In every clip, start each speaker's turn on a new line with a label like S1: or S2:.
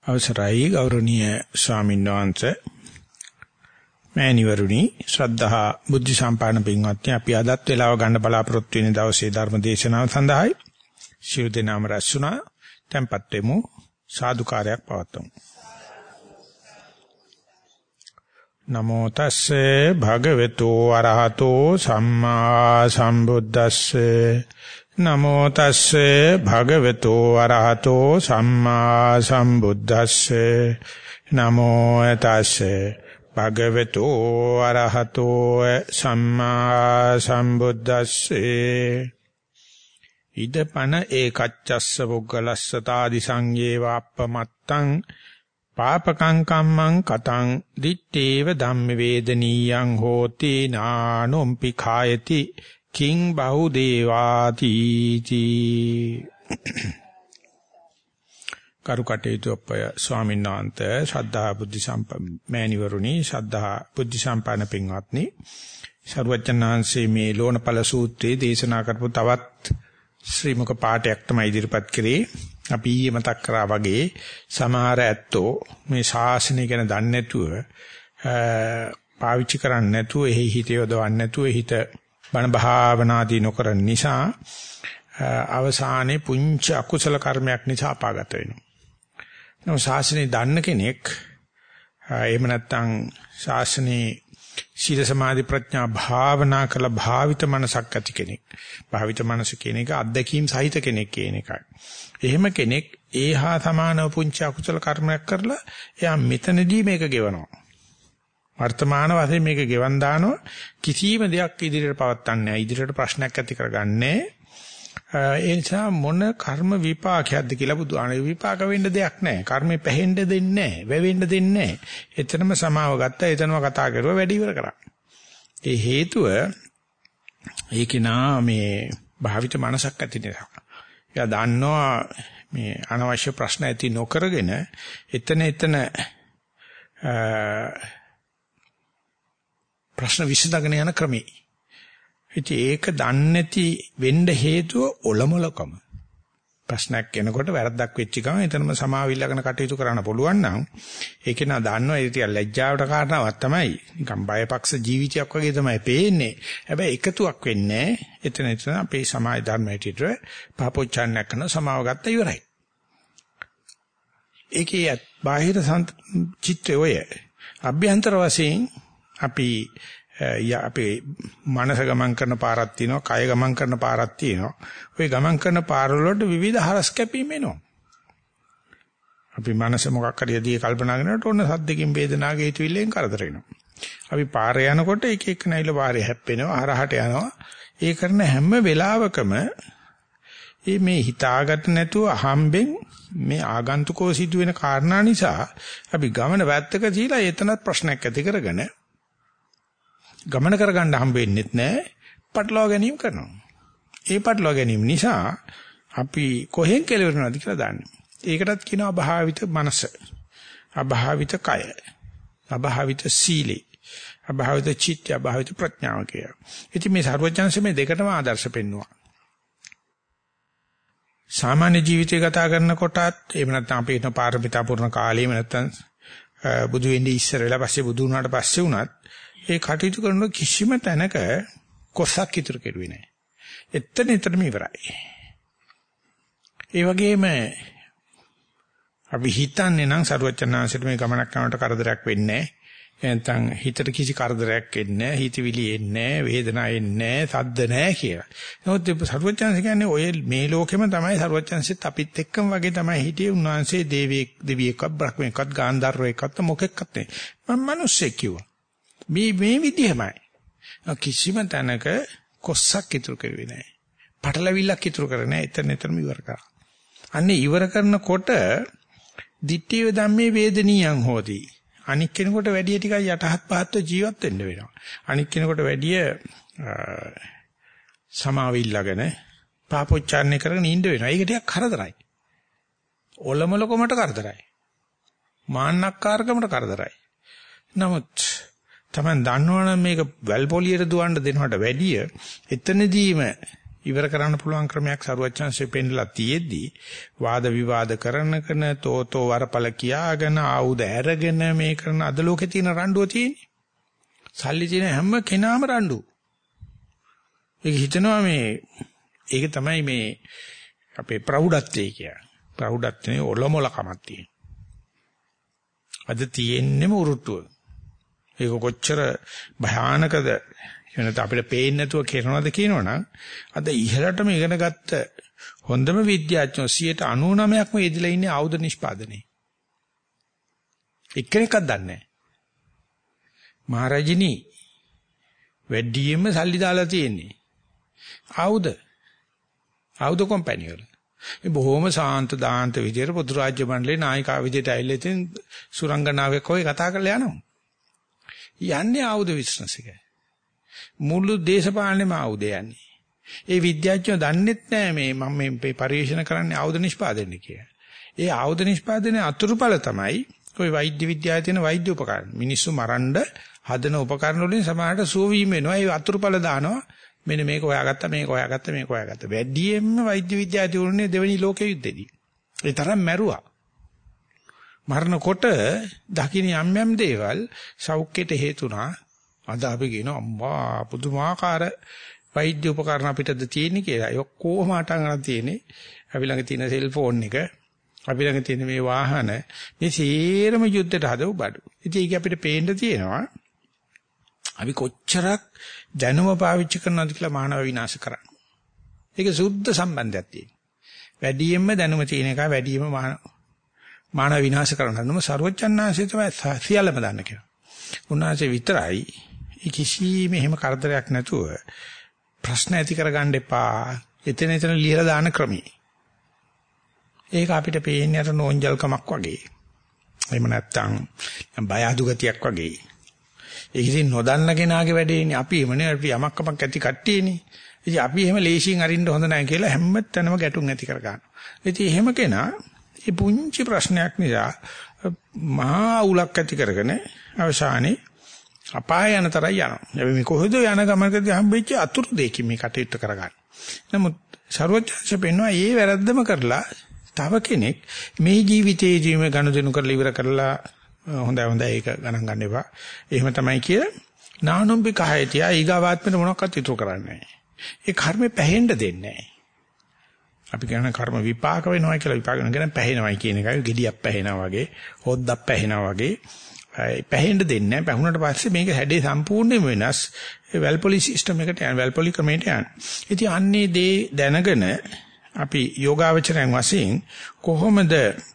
S1: අවසරයි ගෞරවනීය ස්වාමීන් වහන්සේ මෑණිවරුනි ශ්‍රද්ධා බුද්ධ සම්පන්න පින්වත්නි අපි අදත් වේලාව ගන්න බලාපොරොත්තු වෙන දවසේ ධර්ම දේශනාව සඳහායි ශිරු දිනාම රැස්ුණා tempත් වෙමු සාදුකාරයක් පවත්වමු නමෝ තස්සේ භගවතු අරහතෝ සම්මා සම්බුද්දස්සේ නමෝ තස්සේ භගවතු අරහතෝ සම්මා සම්බුද්දස්සේ නමෝ තස්සේ භගවතු අරහතෝ සම්මා සම්බුද්දස්සේ ඉදපන ඒකච්චස්ස පුග්ගලස්ස තාදි සංයේව අප්පමත්තං පාපකං කම්මං කතං දිත්තේව ධම්ම වේදනීයං හෝති නානොම්පි khායති කිං බහු දේවාති තී කරුකටේතු අපය ස්වාමීන් වහන්සේ ශ්‍රද්ධා බුද්ධ සම්පන්න මෑණිවරුනි ශ්‍රද්ධා බුද්ධ සම්පන්න පින්වත්නි සර්වඥාන්සේ මේ ලෝණපල සූත්‍රයේ දේශනා කරපු තවත් ශ්‍රී මුක පාඨයක් තමයි ඉදිරිපත් කරේ අපි ඊයේ මතක් කරා වගේ සමහර ඇත්තෝ මේ ශාසනය ගැන දන්නේ නැතුව පාවිච්චි කරන්නේ නැතුව එහි හිත යොදවන්නේ නැතුව හිත බණ භාවනාදී නොකරන නිසා අවසානයේ පුංචි අකුසල කර්මයක් නිසා අපාගත වෙනවා. නෝ ශාසනය දන්න කෙනෙක් එහෙම නැත්නම් ශාසනයේ සීල සමාධි ප්‍රඥා භාවනා කළ භාවිත මනසක් ඇති කෙනෙක්. භාවිත මනස කියන එක අත්දැකීම් සහිත කෙනෙක් කියන එකයි. එහෙම කෙනෙක් ඒහා සමානව පුංචි අකුසල කර්මයක් කරලා එයා මෙතනදී මේක ගෙවනවා. වර්තමාන වශයෙන් මේක ගෙවන් දානවා කිසිම දෙයක් ඉදිරියට පවත්න්නේ නැහැ. ඉදිරියට ප්‍රශ්නයක් ඇති කරගන්නේ. ඒ නිසා මොන කර්ම විපාකයක්ද කියලා බුදුආනේ විපාක වෙන්න දෙයක් නැහැ. කර්මෙ පැහෙන්න දෙන්නේ නැහැ. වැවෙන්න දෙන්නේ නැහැ. එතනම සමාව ගත්තා. එතනම කතා කරුවා වැඩි ඉවර කරා. ඒ හේතුව ඒකේ නා මේ භාවිත මනසක් ඇති නිසා. එයා දන්නවා මේ අනවශ්‍ය ප්‍රශ්න ඇති නොකරගෙන එතන ප්‍රශ්න විසඳගෙන යන ක්‍රමී. ඉතින් ඒක දන්නේ නැති වෙන්න හේතුව ඔලොමලකම. ප්‍රශ්නයක් එනකොට වැරද්දක් වෙච්ච ගමන් එතනම සමාවිල්ලගෙන කටයුතු කරන්න පුළුවන් නම් ඒක නා දන්නවා ඒක තියා ලැජ්ජාවට කාරණාවක් තමයි. නිකන් බයපක්ෂ ජීවිතයක් වගේ තමයි පේන්නේ. හැබැයි එකතුවක් වෙන්නේ එතන අපේ සමාජ ධර්මයට පාපොච්චාරණයක් කරන සමාව ගත්ත ඉවරයි. ඒකේ බාහිර චිත්තය ඔය අභ්‍යන්තර වශයෙන් අපේ මනස ගමන් කරන පාරක් තියෙනවා, කය ගමන් කරන පාරක් තියෙනවා. ওই ගමන් කරන පාරවල වලට විවිධ හරස් කැපීම් එනවා. අපි මනස මොකක් හරි යදී කල්පනා කරනකොට ඔන්න සද්දකින් වේදනාවක හිතවිල්ලෙන් කරදර වෙනවා. අපි පාරේ යනකොට එක එක නැයිල පාරේ හැප්පෙනවා, හරහට යනවා. ඒ කරන හැම වෙලාවකම මේ හිතාගත නැතුව අහම්බෙන් මේ ආගන්තුකෝ සිදුවෙන කාරණා නිසා අපි ගමන වැත්තක තියලා එතනත් ප්‍රශ්නයක් ඇති කරගෙන ගමන කරගන්න හම්බ වෙන්නෙත් නැහැ, පටලවා ගැනීම කරනවා. ඒ පටලවා ගැනීම නිසා අපි කොහෙන් කෙලවෙනවද කියලා දන්නේ. ඒකටත් කියනවා අභාවිත මනස, අභාවිත කය, අභාවිත සීලේ, අභාවිත චිත්ත, අභාවිත ප්‍රඥාව කියලා. ඉතින් මේ සර්වඥාන්සේ මේ දෙකටම ආදර්ශ පෙන්වුවා. සාමාන්‍ය ජීවිතය ගත කරනකොටත් එහෙම නැත්නම් අපි හිතන පාරමිතා පුරන කාලෙම නැත්නම් බුදු වෙන්නේ ඉස්සර වෙලා පස්සේ බුදු වුණාට පස්සේ වුණත් ඒ කටයුතු කරන කිසිම තැනක කොසක් ඉතුරු කෙරුවේ නැහැ. එතනම ඉවරයි. ඒ වගේම අපි හිතන්නේ නම් සරුවචනාංශයට මේ ගමනක් කරනකොට කරදරයක් වෙන්නේ නැහැ. නැත්නම් හිතට කිසි කරදරයක් එන්නේ නැහැ, හිතවිලි එන්නේ නැහැ, වේදනාවක් එන්නේ නැහැ, සද්ද නැහැ කියලා. නමුත් සරුවචනාංශ කියන්නේ ඔය මේ ලෝකෙම තමයි සරුවචනාංශෙත් අපිත් එක්කම වගේ තමයි හිටියේ. උන්වහන්සේ දෙවියෙක්වත් බ්‍රහ්මයෙක්වත් ගාන්ධර්වයෙක්වත් මොකෙක්වත් නෙවෙයි. මම මිනිස්සෙක් කිව්වා. මේ විදිහමයි. කිසිම තැනක කොස්සක් ඉතුරු කරුවේ නැහැ. පටලවිල්ලක් ඉතුරු කරන්නේ නැහැ. එතනම ඉවර කරා. අන්නේ ඉවර කරනකොට ditthිය ධම්මේ වේදනීයං හෝති. අනික් කෙනෙකුට වැඩි ටිකක් යටහත් පහත්ව ජීවත් වෙන්න වෙනවා. අනික් කෙනෙකුට වැඩි සමාවිල්ලගෙන පාපොච්චාරණය කරගෙන ඉන්න වෙනවා. ඒක ටිකක් කරදරයි. ඔලොමලකමට කරදරයි. මාන්නක්කාරකමට කරදරයි. නමුත් Taman දන්නවනම් මේක වැල් පොලියට දුවන්න දෙනවට වැඩිය එතනදීම ඉවර කරන්න පුළුවන් ක්‍රමයක් සරුවච්චන්සේ පෙන්නලා තියෙද්දි වාද විවාද කරනකන තෝතෝ වරපල කියාගෙන ආයුධ ඇරගෙන මේ කරන අද ලෝකේ තියෙන රණ්ඩුව තියෙන්නේ. සල්ලි තියෙන හැම කෙනාම රණ්ඩු. ඒක හිතනවා ඒක තමයි මේ අපේ ප්‍රෞಢත්වය කියන්නේ. ප්‍රෞಢත්වයේ ඔලොමලකමක් තියෙන. අද තියෙන්නේම උරුට්ටුව. ඒක කොච්චර භයානකද එනත අපිට පේන්නේ නැතුව කරනවද කියනවනම් අද ඉහළටම ඉගෙන ගත්ත හොඳම විද්‍යාඥයෝ 99%ක්ම යෙදලා ඉන්නේ ආයුධ නිෂ්පාදනයේ. එක්කෙනෙක්වත් දන්නේ නැහැ. මහරජිනී වැඩියෙන්ම සල්ලි දාලා තියෙන්නේ ආයුධ කම්පැනි වල. මේ බොහොම සාන්ත දාන්ත විදියට පොදු රාජ්‍ය මණ්ඩලේ නායකයා විදියට ඇවිල්ලා ඉතින් සුරංගනාවෙක් වගේ කතා කරලා යනවා. යන්නේ ආයුධ බිස්නස් එකයි. මුළු දේශපාලනේම ආයුධ යන්නේ. ඒ විද්‍යාඥයෝ දන්නෙත් නෑ මම මේ පරිශන කරන්නේ ආයුධ නිෂ්පාදනය කියලා. ඒ ආයුධ නිෂ්පාදනයේ අතුරුඵල තමයි ওই වෛද්‍ය විද්‍යාවේ තියෙන වෛද්‍ය උපකරණ. මිනිස්සු මරන්න හදන උපකරණ වලින් සමහරට සුව වීම වෙනවා. ඒ අතුරුඵල දානවා. මෙන්න මේක හොයාගත්තා මේක හොයාගත්තා. වැඩියෙන්ම වෛද්‍ය විද්‍යාව තියුණේ දෙවෙනි ලෝක යුද්ධෙදී. ඒ තරම් මැරුවා. මරණකොට දකින්න යම් දේවල් සෞඛ්‍යයට හේතුණා. අද අපි කියන අම්මා පුදුමාකාර වෛද්‍ය උපකරණ අපිටද තියෙන්නේ කියලා. ඒ ඔක්කොම අටන් ගන්න තියෙන්නේ. අපි ළඟ තියෙන සෙල්ෆෝන් එක, අපි ළඟ තියෙන මේ වාහන, මේ සේරම යුද්ධයට හදව බඩු. ඉතින් ඒක අපිට පේන්න තියෙනවා. අපි කොච්චරක් දැනුම පාවිච්චි කරනවද කියලා මානව විනාශ කරන්න. ඒක සුද්ධ සම්බන්ධයක් තියෙනවා. වැඩියෙන්ම දැනුම තියෙන එක වැඩියෙන්ම මානව විනාශ කරනවම සර්වචන්නාංශය තමයි සියල්ලම දන්න කියලා. උන්වහන්සේ විතරයි කිසිම එහෙම කරදරයක් නැතුව ප්‍රශ්න ඇති කරගන්න එපා. එතන ලියලා දාන ක්‍රමී. ඒක අපිට පේන්නේ අර නෝන්ජල්කමක් වගේ. එහෙම නැත්තම් බය අඩු ගතියක් වගේ. ඒක ඉතින් නොදන්න කෙනාගේ වැඩේනේ. අපි එමනේ අපි යමක්කමක් ඇති කට්ටියනේ. ඉතින් අපි එහෙම ලේසියෙන් අරින්න හොඳ නැහැ කියලා හැම තැනම ගැටුම් ඇති කර ගන්නවා. ඉතින් එහෙම කෙනා මේ පුංචි ප්‍රශ්නයක් නිසා මහා උලක් ඇති කරගෙන අවසානයේ අපාය යන තරයි යනවා. අපි මේ කොහෙද යන ගමනකදී හම්බෙච්ච අතුරු දෙකකින් මේ කටයුත්ත කරගන්න. නමුත් සර්වඥාංශ පෙන්වනවා මේ වැරද්දම කරලා තව කෙනෙක් මේ ජීවිතයේදී මේ ගනුදෙනු කරලා ඉවර කරලා හොඳයි ඒක ගණන් ගන්න එපා. එහෙම තමයි කිය නානුම්බි කහයතිය ඊගාවාත්මෙට මොනවක්වත් ඉතුරු කරන්නේ නැහැ. ඒ කර්මේ පැහෙන්න දෙන්නේ නැහැ. අපි කියන කර්ම විපාක වෙනවා කියලා විපාක වෙන පැහෙනවයි කියන එකයි gediyak පැහෙනවා වගේ හොද්දක් පැහෙනවා වගේ පැහෙන්න දෙන්නේ නැහැ. පැහුනට පස්සේ මේක හැඩේ සම්පූර්ණයෙන්ම වෙනස්. ඒ වැල්පොලි සිස්ටම් එකට යන වැල්පොලි ක්‍රමයට යන. ඉතින් අන්නේ දේ දැනගෙන අපි යෝගාවචරයන් වශයෙන් කොහොමද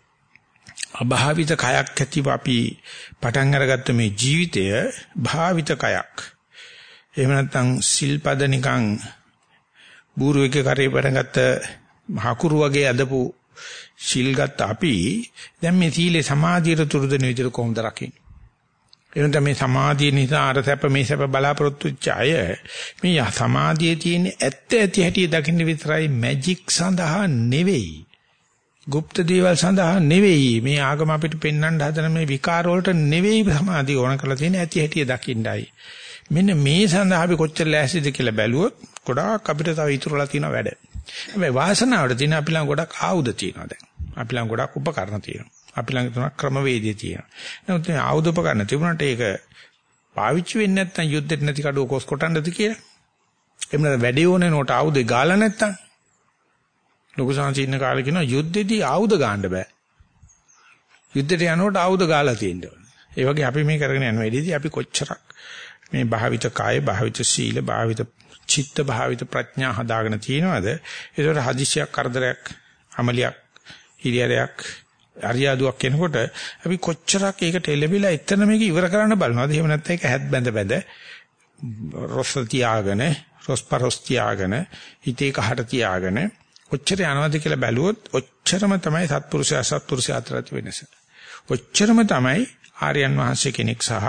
S1: අභාවිත කයක් ඇතිව අපි පටන් අරගත්ත මේ ජීවිතය භාවිත කයක්. එහෙම නැත්නම් සිල්පද නිකන් බූරුවෙක් කරේ පටන්ගත්ත හකුරු වගේ අදපු සිල්ගත් අපි දැන් මේ සීලේ සමාධියට තුරු දෙන විදිහට කොහොමද රකින්නේ? එනත මේ සමාධිය නිසා අර සැප මේ සැප බලාපොරොත්තු වෙච්ච අය මේ සමාධියේ තියෙන ඇත්ත ඇති හැටි දකින්න විතරයි මැජික් සඳහා නෙවෙයි. গুপ্ত දේවල් සඳහා නෙවෙයි. මේ ආගම අපිට පෙන්වන්න හදන මේ විකාර වලට නෙවෙයි සමාධිය ඕන කරලා තියෙන ඇති හැටි දකින්නයි. මෙන්න මේ සඳහා අපි කොච්චර ලෑස්තිද කියලා බැලුවොත් ගොඩාක් අපිට තව ඉතුරුලා තියෙන වැඩ. හැබැයි වාසනාවට තියෙන අපි ළඟ ගොඩක් ආයුධ තියෙනවා දැන්. අපි ළඟ ගොඩක් උපකරණ තියෙනවා. අපි ළඟ තුනක් ක්‍රමවේදය තියෙනවා. නමුත් මේ ආයුධ උපකරණ තිබුණාට ඒක පාවිච්චි වෙන්නේ නැත්නම් යුද්ධෙට නැති කඩුව කොස් කොටන්නද කියලා. එහෙම නැත්නම් වැඩේ ඕනේ නෝට ආයුධේ ගාලා නැත්නම්. ලොකු සංචින්න කාලේ කියනවා යුද්ධෙදී ආයුධ ගන්න බෑ. යුද්ධෙට යනකොට ආයුධ ගාලා තියෙන්න ඕනේ. ඒ වගේ අපි මේ කරගෙන යන වෙලෙදී අපි කොච්චරක් මේ භාවිත කාය, භාවිත සීල, භාවිත චිත්ත, භාවිත ප්‍රඥා හදාගෙන තියෙනවද? ඒකට හදිසියක් කරදරයක්, අමලියක්, හිරියරයක්, අරියාදුවක් එනකොට අපි කොච්චරක් ඒකට එළඹිලා එතන මේක ඉවර කරන්න බලනවද? එහෙම නැත්නම් ඒක හැත් බැඳ රොස් තියාගෙන, රොස්පරොස් තියාගෙන, හිතේ කහට තියාගෙන ඔච්චර යනවාද කියලා බැලුවොත් ඔච්චරම තමයි සත්පුරුෂය අතර ඇති වෙනස. ඔච්චරම තමයි ආර්යයන් වහන්සේ කෙනෙක් සහ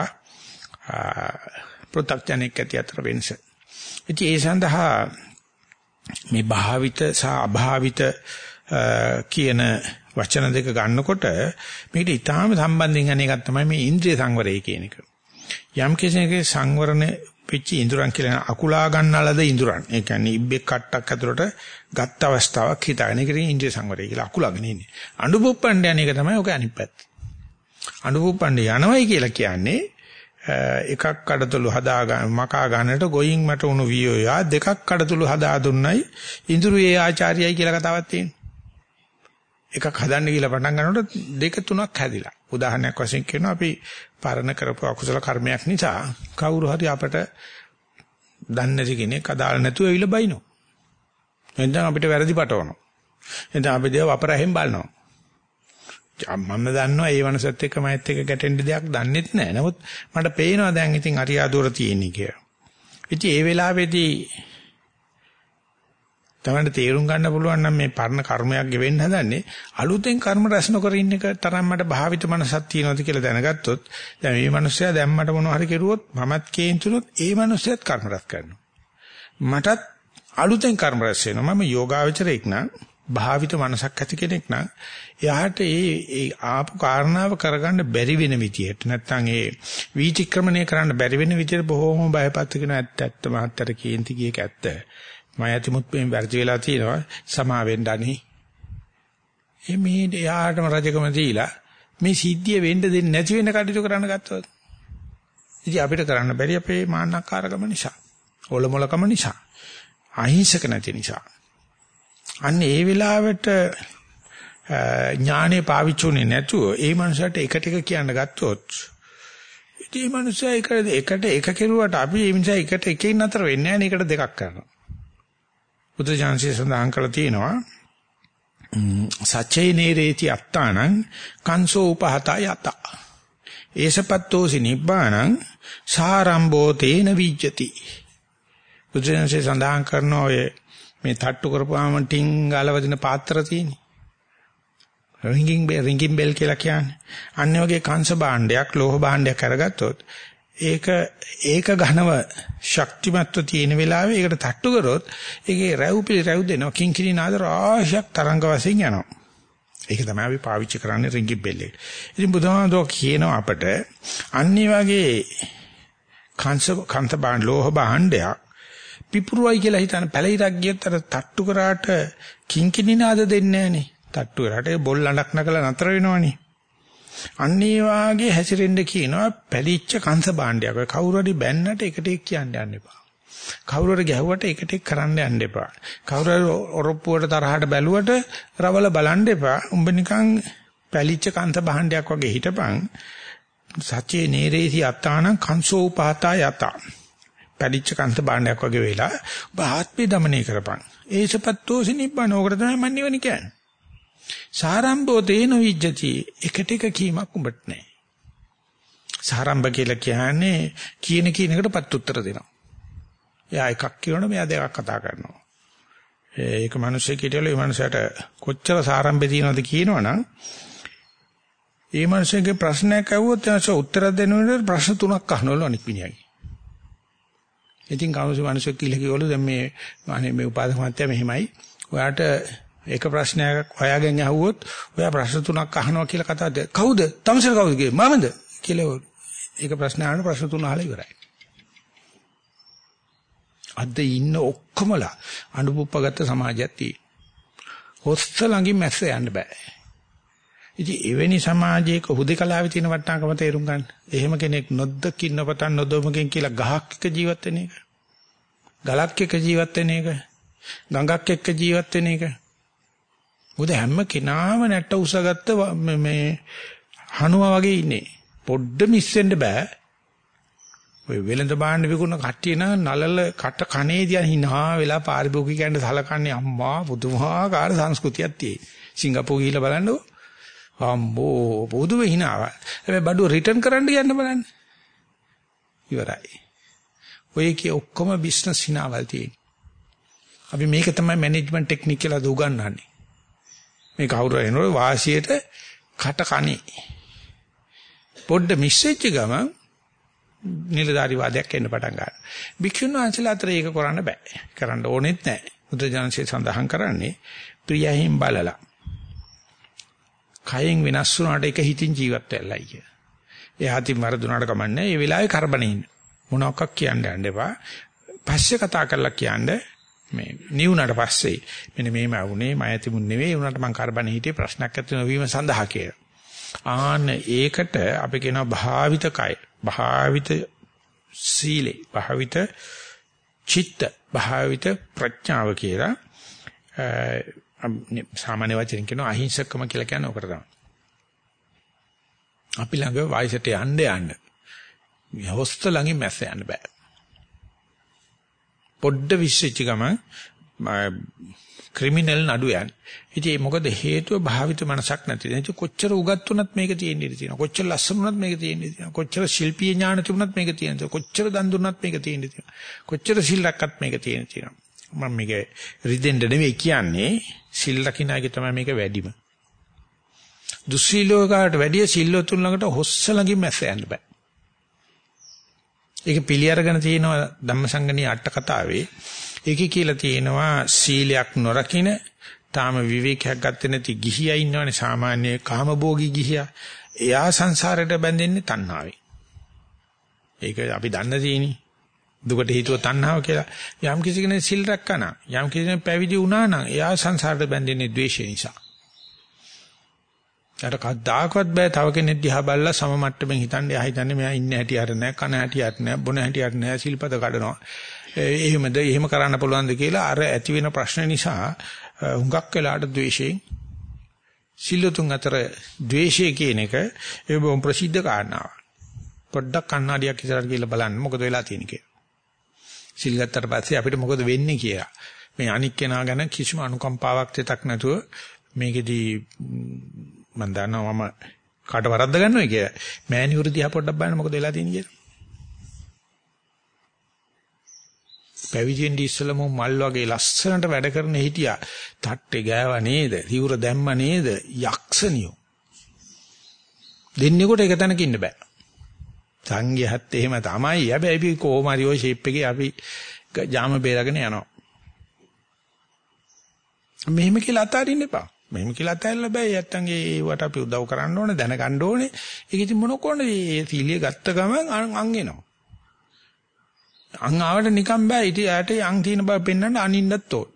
S1: ප්‍රත්‍යක්ෂණෙක් ඇති අතර වෙනස. ඉතින් ඒ සඳහා මේ භාවිත සහ අභාවිත කියන වචන දෙක ගන්නකොට මේකට ඊටාම සම්බන්ධයෙන් යන එකක් තමයි මේ ඉන්ද්‍රිය සංවරය කියන එක. යම් කෙනෙකුගේ සංවරණය පිච්ච ඉඳුරන් කියලා අකුලා ගන්නලද ඉඳුරන්. ඒ කියන්නේ ඉබ්බෙක් කට්ටක් ඇතුළට ගත්ත අවස්ථාවක් හිතාගෙන ඒකට ඉන්ද්‍රිය සංවරය කියලා අකුලාගෙන ඉන්නේ. අඬුපුප්පණ්ඩ යන එක තමයි ඔක අනිත් පැත්ත. අඬුපුප්පණ්ඩ යනවයි කියලා කියන්නේ එකක් කඩතුළු හදා ගන්න මකා ගන්නට ගොයින් මට උණු වියෝයා දෙකක් කඩතුළු හදා දුන්නයි ඉඳුරුවේ ආචාර්යයි කියලා කතාවක් තියෙනවා. එකක් හදන්න කියලා පටන් ගන්නකොට දෙක තුනක් හැදිලා. උදාහරණයක් වශයෙන් කියනවා අපි පරණ කරපු අකුසල කර්මයක් නිසා කවුරු හරි අපට දන්නේ නැති කෙනෙක් අදාළ නැතුව ඇවිල්ලා බයිනෝ. එතෙන් අපිට වැරදි පටවනවා. එතෙන් අපි දේව අපරහෙන් බලනවා. මම දන්නවා ඒ වනසත් එක්ක මයිත් එක්ක ගැටෙන්න දෙයක් දන්නෙත් නැහැ. නමුත් මට පේනවා දැන් ඉතින් අරියාදුවර තියෙන්නේ කියලා. ඉතින් ඒ වෙලාවේදී තමයි තේරුම් ගන්න පුළුවන් නම් මේ පරණ කර්මයක් ගෙවෙන්න හදන්නේ අලුතෙන් කර්ම රැස් නොකර ඉන්න එක තරම් මට භාවිත මනසක් තියෙනවද කියලා දැනගත්තොත් දැන් මේ මිනිස්සයා දැන් මට මොනවා හරි කෙරුවොත් මමත් කේන්තුනොත් ඒ මිනිස්සයාත් කර්ම රැස් කරනවා. මටත් අලුතෙන් කර්ම රැස් වෙනවා. මම යෝගාවචරයෙක් නම් භාවිත මනසක් ඇති කෙනෙක් නම් එයාට ඒ ආපු කාරණාව කරගන්න බැරි වෙන විදියට නැත්නම් ඒ වීතික්‍රමණය කරන්න බැරි වෙන විදියට බොහොම බයපත් වෙන ඇත්ත මහත්තර කේන්ති ගියක ඇත්ත. මම ඇතිමුත් මේ වැරදි වෙලා තියෙනවා සමා වෙන්න අනේ. මේ එයාටම රජකම දීලා මේ සිද්ධිය වෙන්න දෙන්නේ නැති වෙන කටයුතු කරන්න ගත්තොත් ඉතින් අපිට කරන්න බැරි අපේ මාන්නකාරකම නිසා, ඔලොමලකම නිසා, අහිංසක නැති නිසා. අන්න ඒ වෙලාවට ඥානෙ පාවිච්චුනේ නැතුව ඒ මනුස්සයාට එක ටික කියන්න ගත්තොත් ඉතින් මේ මනුස්සයා එකට එක කෙරුවට අපි මේ නිසා එකට එකකින් අතර වෙන්නේ නැහැ නේ, එකට දෙකක් කරනවා. බුදුජානසී සඳහන් කළා තියෙනවා සච්චේ නේරේති අත්තානං කංසෝ උපහතා යත ඒසපත්තෝසි නිබ්බානං සාරම්භෝ තේන විජ්ජති. බුදුජානසී සඳහන් කරන ඔය මේ තට්ටු කරපුවාම ටින් ගාලවදින පාත්‍ර තියෙන්නේ රින්ගින් බෙල් කියලා කියන්නේ. අන්න වගේ කංශ භාණ්ඩයක් ලෝහ භාණ්ඩයක් අරගත්තොත් ඒක ඝනව ශක්තිමත්ව තියෙන වෙලාවේ ඒකට තට්ටු කරොත් ඒකේ රැව් දෙනවා කිංකිණි නාද රාශියක් තරංග වශයෙන් යනවා. ඒක තමයි අපි පාවිච්චි කරන්නේ රින්ගින් බෙල් එක. ඉතින් බුදුහාමුදුරුවෝ කියනවා අපට අන්නේ වගේ කංශ භාණ්ඩ ලෝහ භාණ්ඩයක් පිපුරුවයි කියලා හිතන පැලිරක් ගියත් අර තට්ටු කරාට කිංකිණි නාද දෙන්නේ නැහනේ. තට්ටු කරාට බොල් ලණක් නකලා නතර වෙනවනේ. අන්න ඒ වාගේ හැසිරෙන්න කියනවා පැලිච්ච කංශ භාණ්ඩයක්. ඔය කවුරු හරි බැන්නට එකට එක් කියන්න යන්න එපා. කවුරු හරි ගැහුවට එකට එක් කරන්න යන්න එපා. කවුරු හරි ඔරොප්පුවට තරහට බැලුවට රවල බලන්න එපා. උඹ නිකන් පැලිච්ච කංශ භාණ්ඩයක් වගේ හිටපන්. සච්චේ නේරේසි අත්තානං කංසෝ උපාතා යත. පැලිච්ච කංශ භාණ්ඩයක් වගේ වෙලා ඔබ ආත්මේ দমনය කරපන්. ඒසපත්තෝසි නිබ්බාන. ඕකට තමයි මන් නිවන කියන්නේ. සාරම්භෝ තේන විජ්ජති. එකට එක කීමක් උඹට නැහැ. සාරම්භ කියලා කියන්නේ කියන එකටපත් උත්තර දෙනවා. එයා එකක් කියනොත් මෙයා දෙකක් කතා කරනවා. ඒක මිනිස්සෙක් හිටියලු ඒ මිනිසට කොච්චර සාරම්භේ තියෙනවද කියනවනම් ඒ මිනිස්සෙක්ගේ ප්‍රශ්නයක් අහුවොත් එයාට උත්තර දෙන්න වෙන ප්‍රශ්න තුනක් අහනවලු අනික් මිනිහාගේ. ඉතින් කවුරුස මිනිස්සෙක් කියලා කිව්වලු දැන් මේ උපාධි මහත්තයා මෙහෙමයි. ඔයාට එක ප්‍රශ්නයක් ඔයාගෙන් අහුවොත් ඔයා ප්‍රශ්න තුනක් අහනවා කියලා කතා දෙක. කවුද? තමසර කවුද කියේ? මමද? කියලා ඒක ප්‍රශ්න අහන ප්‍රශ්න තුන අහලා ඉවරයි. අද ඉන්න ඔක්කොමලා අනුපුප්පගත්ත සමාජයක් තියෙනවා. හොස්ස ළඟින් මැස්ස යන්න බෑ. ඉතින් එවැනි සමාජයක හුදේකලාවේ තියෙන වටිනාකම තේරුම් ගන්න. එහෙම කෙනෙක් නොදකින් නොපතන් නොදොමකින් කියලා ගහක් එක ජීවත් වෙන එක. ගලක් එක ජීවත් වෙන එක. ගඟක් එක්ක ජීවත් වෙන එක. මොකද හැම කෙනාම නැට්ට උසගත්ත මේ හනුවා වගේ ඉන්නේ. පොඩ්ඩ මිස් වෙන්න බෑ. ඔය වෙලඳ බාන්න විකුණන කට්ටිය නලල කට කනේදී හිනා වෙලා පාරිභෝගිකයන්ට සලකන්නේ අම්මා පුදුමාකාර සංස්කෘතියක් තියෙයි. සිංගප්පූරු ගිහිල්ලා බලන්නකො. අම්බෝ පොදු වෙහිනාව. හැබැයි බඩුව රිටර්න් කරන්න යන්න බලන්න. ඉවරයි. ඔය කිය ඔක්කොම බිස්නස් හිනාවල් තියෙන්නේ. අපි මේක තමයි මැනේජ්මන්ට් ටෙක්නික් කියලා දුගන්නන්නේ. මේ කවුරු එනෝ වාසියට කට කණේ. පොඩ්ඩ මිස් වෙච්ච ගමන් නිලධාරි වාදයක් එන්න පටන් ගන්නවා. භික්ෂුන් වහන්සේලා අතර ඒක කරන්න බෑ. කරන්න ඕනෙත් නැහැ. බුදුජානකසේ සඳහන් කරන්නේ ප්‍රියහින් බලලා. කයෙන් වෙනස් වුණාට ඒක හිතින් ජීවත් වෙන්නයි කිය. එයා හිතින් වරදුනාට කමන්නේ. ඒ වෙලාවේ කරබනේ ඉන්න. මොනවාක් කියන්න යන්න එපා. පස්සේ කතා කරලා කියන්නේ මේ නිවුණට පස්සේ මෙන්න මේම වුණේ මම ඇතිමුන් නෙවෙයි උනට මං කරබනේ හිටියේ ප්‍රශ්නයක් ඇති නොවීම සඳහා කියලා. ආන්න ඒකට අපි කියනවා භාවිත කය, භාවිත සීලේ, භාවිත චිත්ත, භාවිත ප්‍රඥාව කියලා. සාමාන්‍ය වචනෙන් කියනවා අහිංසකම කියලා කියන්නේ ඔකට තමයි. අපි ළඟ වයසට යන්න හොස්ත ළඟින් මැස්ස යන්න බෑ. පොඩ්ඩ විශ්චිච්ච ගමන් ක්‍රිමිනල් නඩු යන්නේ. ඉතින් මොකද හේතුව භාවිත මනසක් නැති. ඉතින් කොච්චර උගත් වුණත් මේක තියෙන්න ඉඩ තියෙනවා. කොච්චර ලස්සන වුණත් මේක තියෙන්න ඉඩ තියෙනවා. කොච්චර ශිල්පීය ඥාන තිබුණත් මේක තියෙන්න තියෙනවා. කොච්චර දන් දුන්නත් මේක තියෙන්න තියෙනවා. කොච්චර සිල් රැක්කත් මේක තියෙන්න තියෙනවා. මම මේක රිදෙන්න නෙවෙයි කියන්නේ සිල් රකින්නගේ තමයි මේක වැඩිම. දුස්සීලෝකාට වැඩිය සිල්වතුන් ළඟට හොස්ස ළඟින් මැස්ස යන්න බෑ. ඒක පිළි අරගෙන තියෙනවා ධම්මසංගණී අට කතාවේ. ඒකේ කියලා තියෙනවා සීලයක් නොරකින තාම විවේකයක් ගත්තේ නැති ගිහියා ඉන්නවනේ සාමාන්‍ය කාමභෝගී ගිහියා. එයා සංසාරයට බැඳෙන්නේ තණ්හාවෙන්. ඒක අපි දන්න තියෙන්නේ. දුකට හේතුව තණ්හාව කියලා. යම් කිසි කෙනෙක් සිල් රැක්කා නම් යම් කිසි කෙනෙක් පැවිදි වුණා නම් එයා සංසාරයට බැඳෙන්නේ ද්වේෂය නිසා. ඊට කද්දාකවත් බෑ තව කෙනෙක් දිහා බලලා සම මට්ටමින් හිතන්නේ එයා හිතන්නේ මෙයා ඉන්නේ හැටි අර නැහැ කන හැටි අර නැහැ බොන හැටි අර නැහැ සිල්පද කඩනවා. එහෙම කරන්න පුළුවන්ද කියලා අර ඇති වෙන ප්‍රශ්න නිසා හුඟක් වෙලාට ද්වේෂයෙන් සිල්ලුතුන් අතර ද්වේෂය කියන එක ඒ බොහොම ප්‍රසිද්ධ කාරණාවක්. පොඩ්ඩක් කන්නඩියක් ඉස්සරහට ගිහලා බලන්න මොකද වෙලා තියෙන්නේ කියලා. සිල් ගත්තට පස්සේ අපිට මොකද වෙන්නේ කියලා. මේ අනික් කෙනා ගැන කිසිම අනුකම්පාවක් දෙයක් නැතුව මේකෙදී මම දන්නවා මම කාට වරද්ද ගන්නවයි කියලා. මෑණිවරු දිහා පොඩ්ඩක් බලන්න මොකද වෙලා තියෙන්නේ කියලා. පැවිදෙන් ඉස්සලම මල් වගේ ලස්සනට වැඩ කරන හිටියා. තට්ටේ ගෑවා නේද? සිවුර දැම්ම නේද? යක්ෂණියෝ. දෙන්නෙකුට එක තැනක ඉන්න බෑ. සංඝයාත් එහෙම තමයි. හැබැයි අපි කොහොම හරි ওই ෂේප් එකේ අපි ජාම බේරගෙන යනවා. මෙහෙම කියලා අතාරින්න එපා. මෙහෙම කියලා අතාරින්න බෑ. නැත්තම් ඒවට අපි උදව් කරන්න ඕනේ, දැනගන්න ඕනේ. ඒක ඉතින් මොන කොන්නේ මේ සීලිය ගත්ත ගමන් අං එනවා. අං ආවට නිකන් බෑ. ඉතින් යාට අං තියෙන බව පෙන්වන්න අනින්නත් ඕන.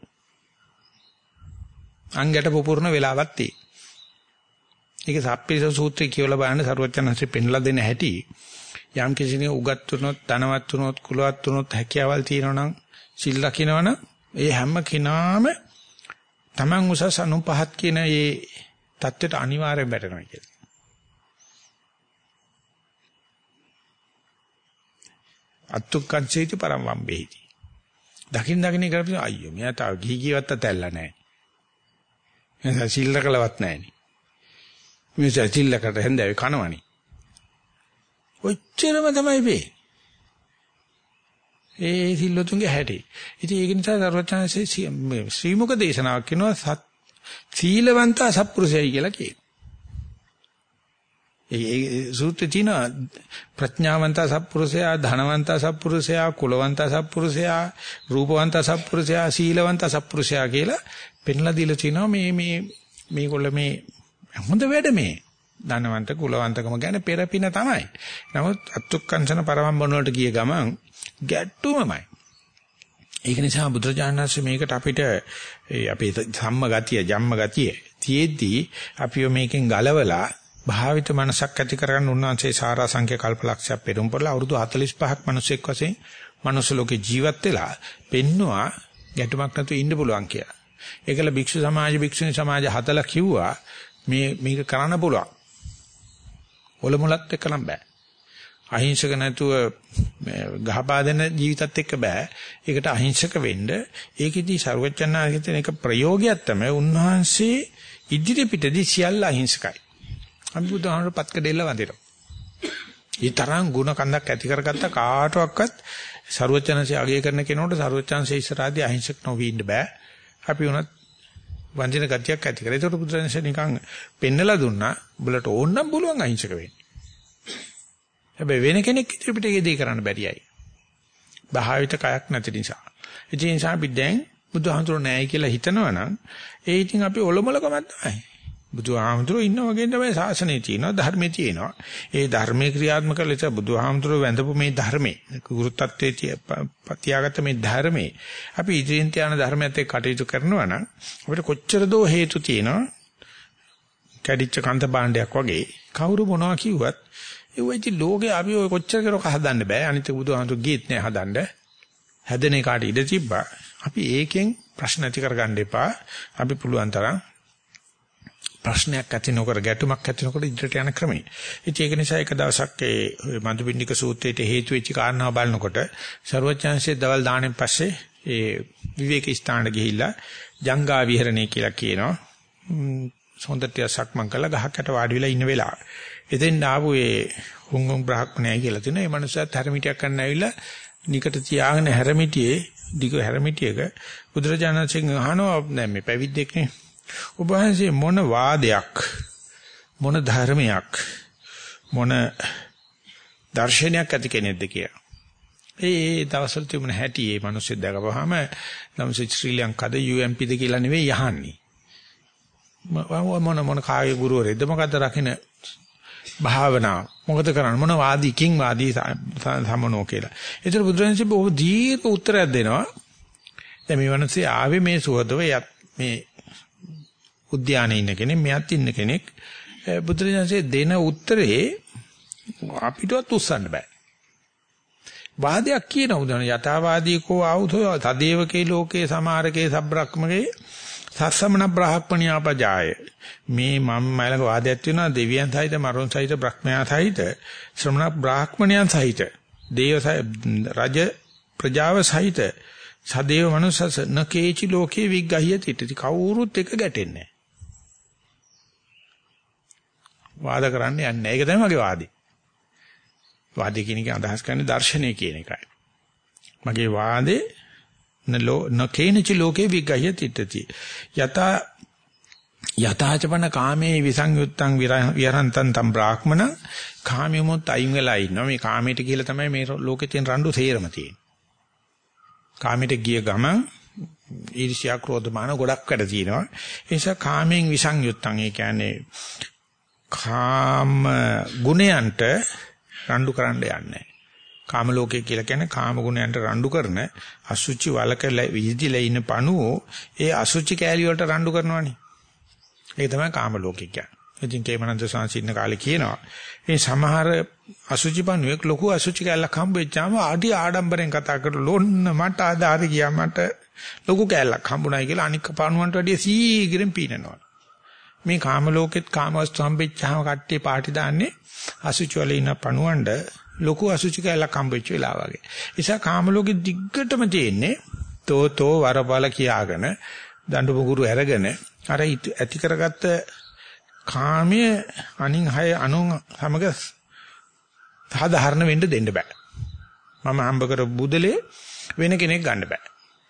S1: අංගට පුපුරන වෙලාවක් තියෙයි. ඒක සප්පිස සූත්‍රය කියවලා බලන්න සරුවචනන්සේ පෙන්ලා දෙන හැටි. යම් කෙනෙක් උගත් වුණොත්, ධනවත් වුණොත්, කුලවත් වුණොත්, හැකියාවල් තියෙනවා නම්, සිල් රකින්නවනම් ඒ හැම කෙනාම Taman උසස් අනුපහත් කියන මේ தත්වෙට අනිවාර්යෙන් වැටෙනවා කියලා. අත්තුක්කංචේති පරම් වම්බේති. දකින් කරපිට අයියෝ මෙයා තාම ගිහිවත් තැල්ලා නැහැ. එයා සිල්ලකලවත් නැහැ නේ. මේ සිල්ලකට හැන්දෑවේ කනවනේ. ඔච්චරම තමයි වෙන්නේ. ඒ සිල්ලොතුන්ගේ හැටි. ඉතින් ඒක නිසා සර්වඥාන්සේ ශ්‍රීමුක දේශනාවක් කියනවා සීලවන්ත අසත්පුරුෂයයි කියලා කියනවා. ඒ සූත්‍රේ තියෙනවා ප්‍රඥාවන්ත අසත්පුරුෂයා, ධනවන්ත අසත්පුරුෂයා, කුලවන්ත අසත්පුරුෂයා, රූපවන්ත අසත්පුරුෂයා, සීලවන්ත අසත්පුරුෂයා කියලා පෙන්ලා දීලා තිනවා මේගොල්ල මේ හොඳ වැඩ මේ. ධනවන්ත කුලවන්තකම ගැන පෙරපින තමයි. නමුත් අත්ුක්කංශන පරමම්බන වලට ගිය ගමන් ගැට්ටුමමයි. ඒක නිසා බුදුරජාණන් වහන්සේ මේකට අපිට අපේ සම්ම ගතිය, ජම්ම ගතිය තියේදී අපි මේකෙන් ගලවලා භාවිත මනසක් ඇති කරගන්න උන්වහන්සේ සාරා සංඛ්‍ය කල්පලක්ෂයක් පෙරම් පොරලා අවුරුදු 45ක් මිනිසෙක් වශයෙන් මනුස්ස ලෝකේ ජීවත් වෙලා පෙන්නවා ගැටුමක් නැතුව ඉන්න පුළුවන් කියලා. ඒකල භික්ෂු සමාජ, භික්ෂුණී සමාජ හදලා කිව්වා මේක කරන්න පුළුවන්. ඔලමුලත් එක්ක නම් බෑ. අහිංසක නැතුව ගහපා දෙන ජීවිතත් එක්ක බෑ. ඒකට අහිංසක වෙන්න ඒකෙදි සර්වඥාන්සේ එක ප්‍රයෝගයක් තමයි උන්වහන්සේ ඉදිරි පිටදී සියල්ල අහිංසකයි. අපි බුදුහාමර පත්ක දෙල්ල වඳිනවා. ඒ තරම් ಗುಣ කන්දක් ඇති කරගත්ත කාටවත් සර්වඥාන්සේ අගය කරන කෙනෙකුට සර්වඥාන්සේ ඉස්සරහදී අහිංසක නොවී ඉන්න බෑ. අපි උනත් වංජන ගතියක් ඇති කරේ. ඒකට බුදුරජාණන්සේ නිකන් පෙන්නලා දුන්නා. උඹලට ඕන නම් පුළුවන් අහිංසක වෙන්න. හැබැයි වෙන කෙනෙක් ඉදිරි පිටේ දී කරන්න බැරියයි. භාවිත කයක් නැති නිසා. ඒ නිසා අපි දැන් බුදුහාමුදුරුවෝ නැහැ කියලා හිතනවනම් ඒ ඉතින් අපි ඔලොමලකමක් තමයි. බුදුහාමුදුරුවෝ ඉන්න වගේ තමයි ශාසනය තියෙනවා ධර්මයේ තියෙනවා. ඒ ධර්මයේ ක්‍රියාත්මක ලෙස බුදුහාමුදුරුවෝ වැඳපු මේ ධර්මයේ ගුරුත්වයේ තියාගත්ත මේ ධර්මයේ අපි ඉදිරියෙන් යන ධර්මයත් එක්ක කටයුතු කරනවා නම් අපිට කොච්චර දෝ හේතු තියෙනවා. කැඩිච්ච කන්ද භාණ්ඩයක් වගේ කවුරු මොනවා කිව්වත් ඒ වෙච්ච ලෝකේ අපි ඔය කොච්චර කරක හදන්න බෑ. අනිත් බුදුහාමුදුරුවෝ ගීත් නෑ හදන්න. හැදෙන එකට ඉඩ තිබ්බා. අපි ඒකෙන් ප්‍රශ්න ඇති කරගන්න එපා. අපි පුළුවන් තරම් ප්‍රශ්නයක් ඇති නොකර ගැටුමක් ඇති නොකර ඉදිරියට යන ක්‍රමයි. ඉතින් ඒක නිසා එක දවසක් ඒ මදුපිණ්ඩික සූත්‍රයට හේතු වෙච්ච කාරණාව බලනකොට සර්වඥාන්සේ දවල් දාණයෙන් පස්සේ ඒ විවේක ස්ථානට ගිහිල්ලා ජංගා විහරණය කියලා කියනවා. හොඳට සක්මන් කරලා ගහකට වාඩි වෙලා ඉන්න වෙලාව. එතෙන් ආපු ඒ හුඟුම් බ්‍රහ්මණයයි කියලා තියෙනවා. ඒ මනුස්සයාත් හැරමිටියක් කරන්න ඇවිල්ලා නිකට තියාගෙන හැරමිටියේ දිග හැරමිටියක බුදුරජාණන්සේගෙන් අහනවා දැන් මේ පැවිද්දෙක්නේ ඔබ වහන්සේ මොන වාදයක් මොන ධර්මයක් මොන දර්ශනයක් ඇති කෙනෙක්ද කියලා. ඒ දවස්වල තිබුණ හැටි මේ මිනිස්සු දැකපුවාම නම් ශ්‍රී ලංකාද UMPද කියලා නෙවෙයි යහන්නේ. මොන කාගේ ගුරුවරයෙක්ද මොකද්ද රකින්න භාවනාව මොකද කරන්නේ මොන වාදීකින් වාදී සමනෝ කියලා. ඒතර බුදුරජාණන්සේ බොහෝ දීර්ඝ උත්තරයක් දෙනවා. දැන් මේ මිනිස්සේ ආවේ මේ සුවදව මේ උද්‍යානයේ ඉන්න කෙනෙක් මෙයත් ඉන්න කෙනෙක් බුදුරජාණන්සේ දෙන උත්තරේ අපිටවත් උස්සන්න බෑ. වාදයක් කියන උදාන යථාවාදී කෝ ආවුතෝ තදේවකේ ලෝකේ සමාරකේ සබ්‍රක්‍මකේ සස්සමන බ්‍රහ්මණියාපජාය මේ මම මයිලක වාදයක් තියෙනවා දෙවියන් සහිත මරුන් සහිත බ්‍රහ්මයා සහිත ශ්‍රමණ බ්‍රාහ්මණයන් සහිත දේව රජ ප්‍රජාව සහිත සදේව මනුස්සස නකේචි ලෝකේ විග්ගහියති ඉති කවුරුත් එක ගැටෙන්නේ වාද කරන්න යන්නේ. ඒක තමයි මගේ වාදේ. වාදේ කියන එක අදහස් කරන්නේ දර්ශනය කියන එකයි. මගේ වාදේ නකේනචි ලෝකේ විග්ගහියති ඉති යතාචපන කාමේ විසංයුත්තං විහරන්තං තම් බ්‍රාහ්මණ කාමෙමුත් අයින් වෙලා ඉන්නවා. මේ කාමයට කියලා තමයි මේ ලෝකේ තියෙන රණ්ඩු තේරම තියෙන්නේ. කාමයට ගිය ගමන් ඊර්ෂ්‍යා ක්‍රෝධ මාන ගොඩක් වැඩ තියෙනවා. ඒ නිසා කාමෙන් විසංයුත්තං ඒ කියන්නේ කාම ගුණයන්ට රණ්ඩු කරන්න යන්නේ. කාම ලෝකේ කියලා කියන්නේ කාම ගුණයන්ට රණ්ඩු කරන අසුචි වලක විදිලා ඉන්න පණුවෝ ඒ අසුචි කෑලි වලට රණ්ඩු කරනවානේ. ඒක තමයි කාම ලෝකේ කියන්නේ. ඉතින් කේමනන්ද සාංශින්න කාලේ කියනවා මේ සමහර අසුචි පණුවෙක් ලොකු අසුචි කෑල්ලක් හම්බෙච්චාම ආඩි ආඩම්බරෙන් කතා කරලා ලොන්න මට ආදාරි ගියා මට ලොකු කෑල්ලක් හම්බුනායි කියලා අනික් පණුවන්ට වැඩිය සීගිරෙන් පීනනවා. මේ කාම ලෝකෙත් කාම වස්තු හම්බෙච්චාම කට්ටිය පාටි දාන්නේ අසුචි වල ඉන්න පණුවන්ට ලොකු අසුචි කෑල්ලක් හම්බෙච්ච වෙලාව වගේ. ඒ නිසා කාම ලෝකෙ දිග්ගටම තියෙන්නේ තෝ වරබල කියාගෙන දඬු මුගුරු අරගෙන අර ඇති කරගත්ත කාමයේ අනින් හය අනුන් සමග සාධාරණ වෙන්න දෙන්න බෑ. මම හම්බ කර බුදලේ වෙන කෙනෙක් ගන්න බෑ.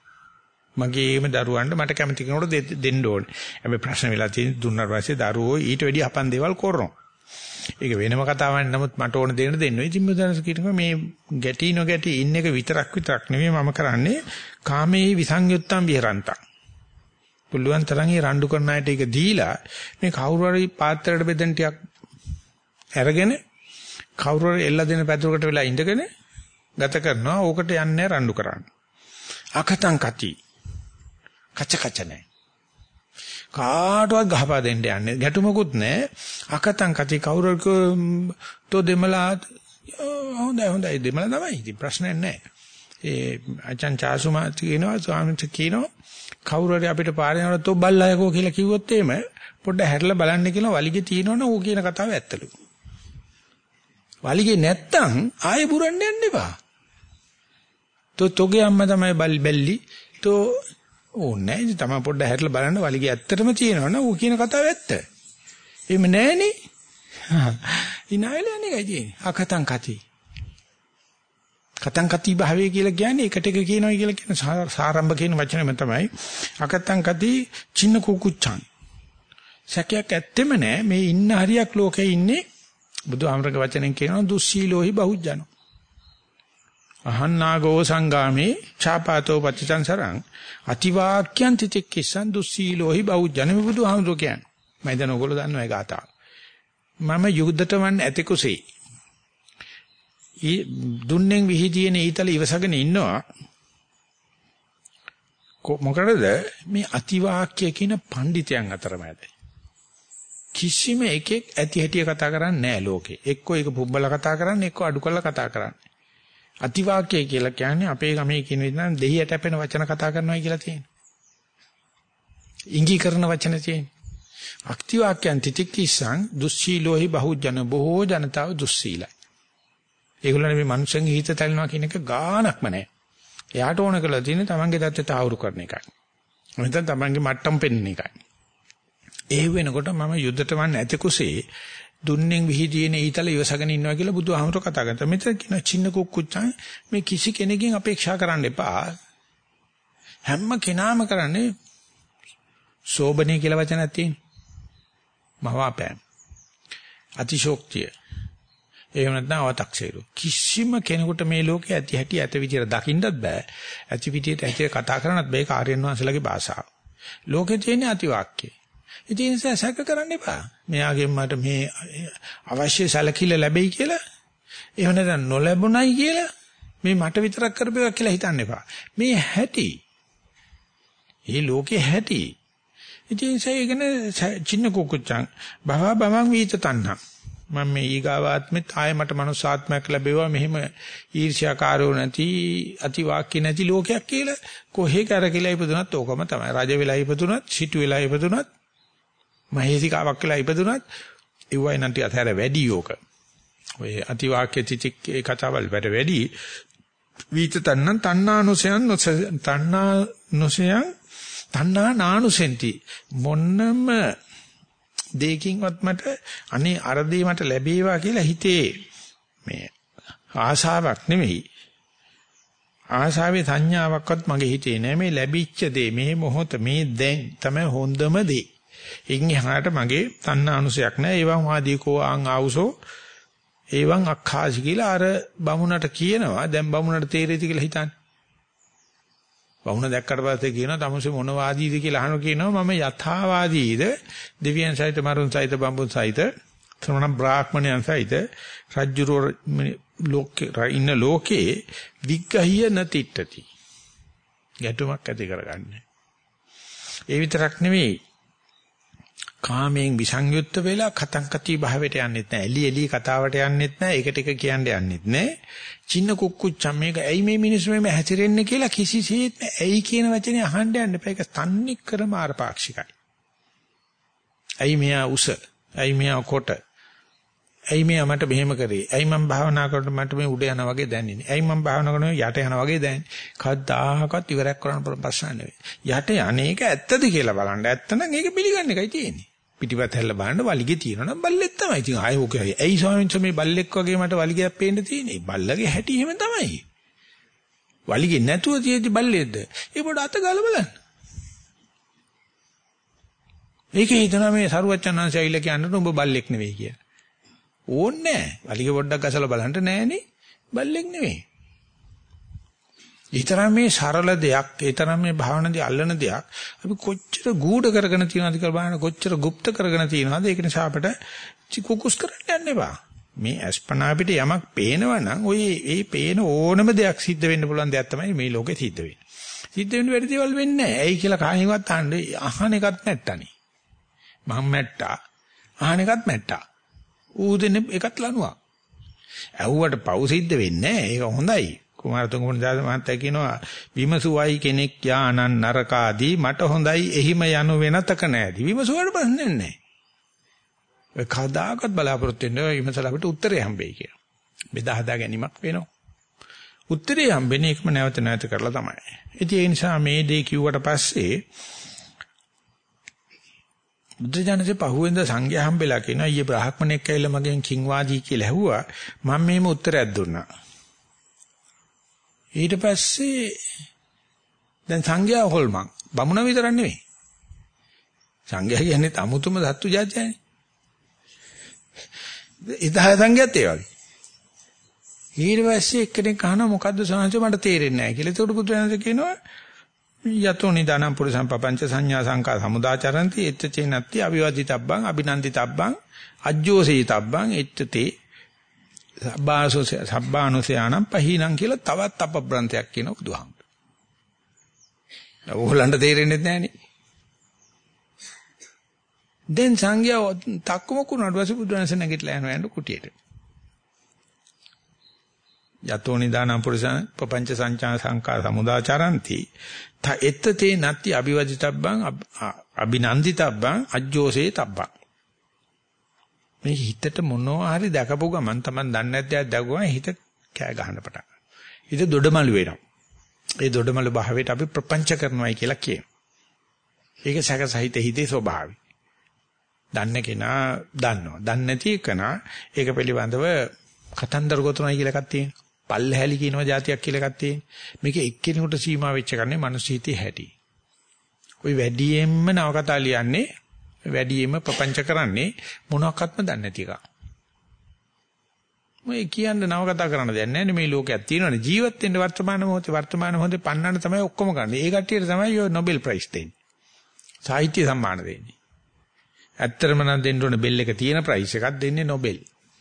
S1: මගේම දරුවන්ට මට කැමති කෙනෙකුට දෙන්න ඕනේ. හැබැයි ප්‍රශ්න වෙලා තියෙන දුන්නාට පස්සේ දරුවෝ ඊට වැඩි අපන් දේවල් කරනවා. ඒක වෙනම කතාවක්. නමුත් මට ඕන දෙන්න. ඉතින් මම කියනවා මේ ගැටි නොගැටි ඉන්න එක විතරක් නෙමෙයි මම කරන්නේ කාමයේ විසංයුත්තම් විහරන්තං. පුළුවන් තරම් ඒ රණ්ඩු කරන අයට ඒක දීලා මේ කවුරු හරි පාත්‍රයට බෙදෙන ටිකක් අරගෙන කවුරු හරි එල්ල දෙන පැතුරකට වෙලා ඉඳගෙන ගත කරනවා. ඕකට යන්නේ රණ්ඩු කරන්න. අකතං කති. කච නැහැ. කාටවත් ගහපා දෙන්න යන්නේ ගැටුමකුත් නැහැ. අකතං කති කවුරු තෝ දෙමලා හොඳයි දෙමලා තමයි. ඉතින් ප්‍රශ්නයක් නැහැ. ඒ අචන් චාසුමා කියනවා ස්වාමීන් කියනවා කවුරු හරි අපිට පාරේ යනකොට තෝ බල්ලායකෝ කියලා කිව්වොත් එහෙම පොඩ්ඩ හැරලා බලන්න කියලා වලිගේ තියෙනවනේ ඌ කියන කතාව ඇත්තලු. වලිගේ නැත්තම් ආයෙ බුරන්න යන්න එපා. තෝගේ අම්මා තමයි බල්ලි තෝ ඕනේ ඉතින් තමයි පොඩ්ඩ හැරලා බලන්න වලිගේ ඇත්තටම තියෙනවනේ ඌ කියන කතාව ඇත්ත. එහෙම නැහනේ. ඉනායලනේ ගයිදී. අකතං කති. කතං කති භාවය කියලා කියන්නේ එකට එක කියනවා කියලා කියන සාරම්භ කියන වචනයම තමයි. අකතං කති චින්න කුකුච්චං. සැකයක් ඇත්තෙම නැහැ මේ ඉන්න හරියක් ලෝකේ ඉන්නේ බුදුහාමරගේ වචනෙන් කියනවා දුස්සීලෝහි බහුජනෝ. අහන්නාගෝ සංගාමේ ඡාපාතෝ පච්චං සරං අතිවාක්‍යං තිතික්කසං දුස්සීලෝහි බහුජන මේ බුදුහාමර කියන්නේ. මම දැන් ඔයගොල්ලෝ දන්නවා ඒ ගාථා. මම යුද්ධට වන් ඇතෙකුසේ. දුන්නෙන් විහිදියේන ඊතල ඉවසගෙන ඉන්නවා. මොකටද මේ අතිවාක්‍ය කියන පඬිතයන් අතරමැද? කිසිම එකෙක් ඇති හැටිය කතා කරන්නේ නැහැ ලෝකේ. එක්කෝ ඒක පුබ්බලා කතා කරන්නේ, එක්කෝ අඩු කරලා කතා කරන්නේ. අතිවාක්‍ය කියලා කියන්නේ අපේ ගමේ කියන විදිහට දෙහියට අපෙන වචන කතා කරනවා කියලා තියෙනවා. ඉංගී කරන වචන තියෙනවා. අක්තිවාක්‍යයන් තිතික්කිසං දුස්සීලෝහි බහුජන බොහෝ ජනතාව දුස්සීලයි. ඒගොල්ලෝ මේ මනුස්සයන්ගේ හිත තැල්නවා කියන එක ගාණක්ම නැහැ. එයාට ඕන කරලා තියෙන්නේ තමන්ගේ தත්ත්වය තාවුරු කරන එකයි. නැත්නම් තමන්ගේ මට්ටම් පෙන්වන එකයි. ඒ වෙනකොට මම යුද්ධට වන් නැති කුසේ දුන්නෙන් විහිදියේන ඊතල ඉවසගෙන ඉන්නවා කියලා බුදුහාමුදුර කතා කරා. මෙතන කියන චින්න කුක්කුච්චන් මේ කිසි කෙනෙක්ගෙන් අපේක්ෂා කරන්න එපා. හැම කෙනාම කරන්නේ සෝබනේ කියලා වචනක් තියෙනවා. මවාපෑම්. අතිශෝක්තිය. එහෙම නැත්නම් අව탁සේරු. කිසිම කෙනෙකුට මේ ලෝකේ ඇති හැටි ඇත විදියට දකින්නත් බෑ. ඇති විදියට ඇති කතා කරන්නත් බෑ. කාර්යයන් වහන්සේලාගේ භාෂාව. ලෝකේ තියෙන අතිවාක්‍ය. ඉතින් සැක කරන්න එපා. මෙයාගෙන් මට මේ අවශ්‍ය සැලකිල්ල ලැබෙයි කියලා. එහෙම නැත්නම් නොලැබුණයි කියලා මේ මට විතරක් කරපේවා කියලා හිතන්න එපා. මේ හැටි. මේ ලෝකේ හැටි. ඉතින් ඒකන චින්න කුකුච්චං භවං වීත තණ්හං. මම මේ ඊගාවාත්මෙත් ආයෙ මට මනුස්සාත්මයක් ලැබෙවා මෙහෙම ඊර්ෂ්‍යාකාරෝ නැති අතිවාක්‍ය නැති ලෝකයක් කියලා කොහේ කරකිලා ඉපදුනත් ඕකම තමයි. රජ වෙලා ඉපදුනත්, සිටු වෙලා ඉපදුනත්, මහේසිකාවක් වෙලා ඉපදුනත් ඒවයි නම් ටික අතහැර වැඩි යෝක. ඔය අතිවාක්‍ය තිතික් ඒ කතාවල් වැඩි වීත තණ්හං තණ්හානුසයන් තණ්හා නානුසෙන්ති මොන්නම දෙයකින්වත් මට අනේ අර දේ මට ලැබේවා කියලා හිතේ මේ ආශාවක් නෙමෙයි ආශාවේ සංඥාවක්වත් මගේ හිතේ නෑ මේ ලැබිච්ච දේ මේ මොහොත මේ දැන් තමයි හොඳම දේ. ඉන් එහාට මගේ තණ්හානුසයක් නෑ. ඒවං වාදීකෝ ආං ආවුසෝ ඒවං අක්ඛාසි කියලා අර බමුණට කියනවා. දැන් බමුණට තේරෙයිද කියලා හිතන්නේ. බමුණ දැක්කට පස්සේ කියනවා තමුසේ මොන වාදීද කියලා අහනවා කියනවා මම යථාවාදීද දෙවියන් සහිත මරුන් සහිත බඹුන් සහිත ශ්‍රමණ බ්‍රාහ්මණයන් සහිත රජ්ජුරෝ ඉන්න ලෝකේ විග්ගහිය නතිට්ටති. ගැටුමක් ඇති කරගන්නේ. ඒ විතරක් නෙවෙයි කාමයෙන් විසංයුක්ත වෙලා කතංකති භාවයට යන්නෙත් නැහැ. එලි කතාවට යන්නෙත් නැහැ. ඒකට එක කියන්නේ යන්නෙත් නැහැ. චින්න කුක්කුච්චම් මේක ඇයි මේ මිනිස්සු මේ හැසිරෙන්නේ කියලා කිසිසේත් ඇයි කියන වචනේ අහන්න යන්න එපා. ඒක තන්නේ කර මාරපාක්ෂිකයි. ඇයි මෙයා උස? ඇයි මෙයා කොට? ඇයි මෙයා මට මෙහෙම කරේ? ඇයි මම භාවනා කරනකොට මට මේ උඩ යනවා වගේ දැනෙන්නේ? ඇයි මම භාවනා කරනකොට යට යනවා වගේ දැනෙන්නේ? කවදාහකවත් ඉවරයක් කරන්න ප්‍රශ්න නෙවෙයි. යට යන්නේක ඇත්තද කියලා බලන්න. ඇත්ත නම් ඒක පිළිගන්න එකයි තියෙන්නේ. පිටිපත් හැල්ල බලන්න වලිගේ තියෙනවා නම් බල්ලෙක් තමයි. ඉතින් ආයෙ ඔක ඇයි ස්වාමීන් වහන්සේ මේ බල්ලෙක් වගේ මට වලිගයක් පේන්න තියෙන්නේ? බල්ලගේ හැටි එහෙම තමයි. වලිගේ නැතුව තියෙදි බල්ලෙක්ද? ඒ පොඩ අත ගාලා බලන්න. ඒකේ හිතනවා මේ සරුවච්චන්හන්සේ ඇවිල්ලා කියන්නට උඹ බල්ලෙක් නෙවෙයි කියලා. ඕන්නේ නැහැ. වලිගේ පොඩ්ඩක් ගසලා බලන්න නෑනේ. බල්ලෙක් නෙවෙයි. ඊතරම් මේ සරල දෙයක්, ඊතරම් මේ භාවනාවේ අල්ලන දෙයක් අපි කොච්චර ගූඪ කරගෙන තියනවද කියලා බලන්න, කොච්චර গুপ্ত කරගෙන තියනවද? ඒක නිසා අපිට කුකුස් කරන්න යන්න එපා. මේ අස්පනා අපිට යමක් පේනවනම් ඔය ඒ පේන ඕනම දෙයක් සිද්ධ වෙන්න පුළුවන් දෙයක් තමයි මේ ලෝකේ සිද්ධ වෙන්නේ. සිද්ධ වෙන්න වැඩි දේවල් වෙන්නේ නැහැ. ඇයි කියලා කායින්වත් අහන්න එකත් නැත්තනේ. මම මැට්ටා. අහන එකත් මැට්ටා. ඌදෙන එකත් ලනුවක්. ඇහුවට පව් සිද්ධ වෙන්නේ නැහැ. ඒක හොඳයි. කුමාරතුංග මුනිදාස මහත්තයා කියනවා විමසුවයි කෙනෙක් යානන් නරකාදී මට හොඳයි එහිම යනු වෙනතක නැති. විමසුවට ප්‍රශ්නයක් නැහැ. ඒ කවදාකවත් බලාපොරොත්තු වෙන්නේ විමසලා අපිට උත්තරේ හම්බෙයි කියලා. බෙදා හදා ගැනීමක් වෙනවා. උත්තරේ හම්බෙන්නේ එකම නැවත නැවත කරලා තමයි. ඉතින් ඒ නිසා මේ දේ කිව්වට පස්සේ බුදුජානකේ පහුවෙන්ද සංඝයා හම්බෙලා කියනවා ඊයේ බ්‍රාහ්මණෙක් ඇවිල්ලා මගෙන් කිංවාදී කියලා ඇහුවා. මම මේම උත්තරයක් දුන්නා. ඊට පස්සේ දැන් සංඝයා හොල්මන් බමුණ විතරක් නෙවෙයි. සංඝයා කියන්නේ අමුතුම සත්තු જાතියනේ. ඉතහ සංඝයාත් ඒ වගේ. ඊට පස්සේ එක්කෙනෙක් අහනවා මොකද්ද සාංශ මට තේරෙන්නේ නැහැ කියලා. ඒකට බුදුරජාණන් කියනවා යතෝ නිදානම් පුරිසම් පపంచ සංඥා සංකා සමුදාචරಂತಿ එච්චේ නැත්ති අවිවාදිතබ්බං අභිනන්දිතබ්බං අජ්ජෝසීතබ්බං එච්චතේ සබ්බානුසයානම් පහිනම් කියලා තවත් අපබ්‍රන්තයක් කියන බුදුහාමුදුරුවෝ. ඕගොල්ලන්ට තේරෙන්නේ නැහනේ. දැන් සංඝයා තක්කම කුණාට පස්සේ බුදුරජාණන් නැගිටලා යනවා යන්න කුටියට. යතෝ නිදානම් පුරිසං පపంచ සංචා සංකා සමුදාචරಂತಿ ත එත්තේ නැති අභිවදිතබ්බං අභිනන්දිතබ්බං අජ්ජෝසේ තබ්බං. මේ හිතට මොනවා හරි දැකපු ගමන් Taman දන්නේ නැද්ද දැකුවා හිත කෑ ගහන්න පටන් ගන්නවා. හිත දොඩමළු වෙනවා. ඒ දොඩමළු භාවයට අපි ප්‍රපංච කරනවායි කියලා කියනවා. ඒක සැක සහිත හිතේ ස්වභාවය. දන්නේ කෙනා දන්නවා. දන්නේ නැති කෙනා ඒක පිළිබඳව කතන්දර ගොතනයි කියලා එකක් තියෙනවා. පල්ලහැලි කියනවා જાතියක් කියලා එකක් තියෙනවා. මේක එක්කෙනෙකුට සීමා වෙච්ච කන්නේ මිනිස් හිතේ හැටි. ওই වැඩියෙන්ම නවකතා ලියන්නේ වැඩියෙන්ම ප්‍රපංච කරන්නේ මොනක්වත්ම දන්නේ නැති එක. මේ කියන්න නවකතා කරන්න දෙයක් නැහැ නේ මේ ලෝකයක් තියෙනවානේ ජීවත් වෙන්න වර්තමාන මොහොතේ පන්නන්න තමයි ඔක්කොම කරන්නේ. ඒ කට්ටියට තමයි ඔය නොබෙල් ප්‍රයිස් දෙන්නේ. සාහිත්‍ය සම්මාන දෙන්නේ. ඇත්තටම නම් දෙන්න ඕන බෙල් එක තියෙන ප්‍රයිස් එකක් දෙන්නේ නොබෙල්.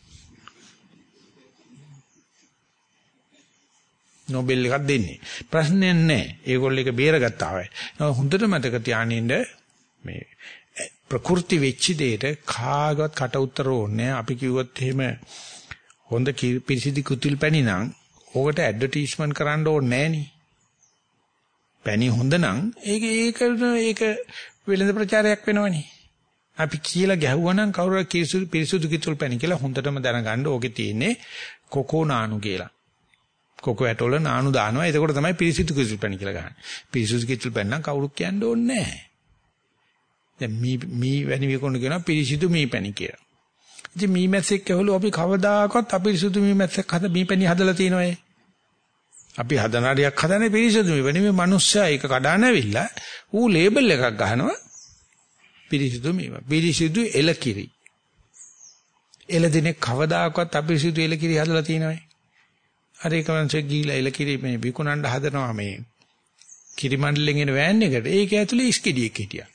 S1: නොබෙල් එකක් දෙන්නේ. ප්‍රශ්නයක් නැහැ. ඒගොල්ලෝ එක බේරගත්තා වයි. හොඳට මතක තියානින්න මේ ප්‍රകൃති වෙච්ච දෙයට කාගවත් කට උතර ඕනේ. අපි කිව්වොත් එහෙම හොඳ පිරිසිදු කුතුල් පැණි නම් ඕකට ඇඩ්වර්ටයිස්මන්ට් කරන්න ඕනේ නෑනේ. පැණි හොඳ නම් ඒක වෙළඳ ප්‍රචාරයක් වෙනවනේ. අපි කියලා ගැහුවනම් කවුරු පිරිසිදු කුතුල් පැණි කියලා හොඳටම දැනගන්න ඕකේ තියෙන්නේ කොකෝ නානු කියලා. කොකෝ ඇටවල නානු දානවා. එතකොට තමයි පිරිසිදු කුතුල් පැණි කියලා ගහන්නේ. පිරිසිදු කුතුල් පැණි නම් කවුරුත් කියන්න ඕනේ නෑ. දැන් මී වැනි විකුණු කියනවා පිරිසිදු මී පැණි කියලා. ඉතින් මී මැස්සෙක් ඇහුවලු අපි කවදාකවත් අපිරිසිදු මී මැස්සෙක් මී පැණි හදලා තියෙනවද? අපි හදන හරියක් හදන්නේ පිරිසිදු මී පැණි. මේ මිනිස්සයා ඒක කඩාන ඇවිල්ලා ඌ ලේබල් එකක් ගහනවා පිරිසිදු මී. පිරිසිදු එලකිරි. එළදිනේ කවදාකවත් අපිරිසිදු එලකිරි හදලා තියෙනවද? අර ඒක මංසෙක් ගිහිලා එලකිරි මේ විකුණන්න හදනවා මේ කිරි මණ්ඩලෙන් එන වෑන් එකට. ඒක ඇතුලේ ඉස්කිඩියෙක් හිටියා.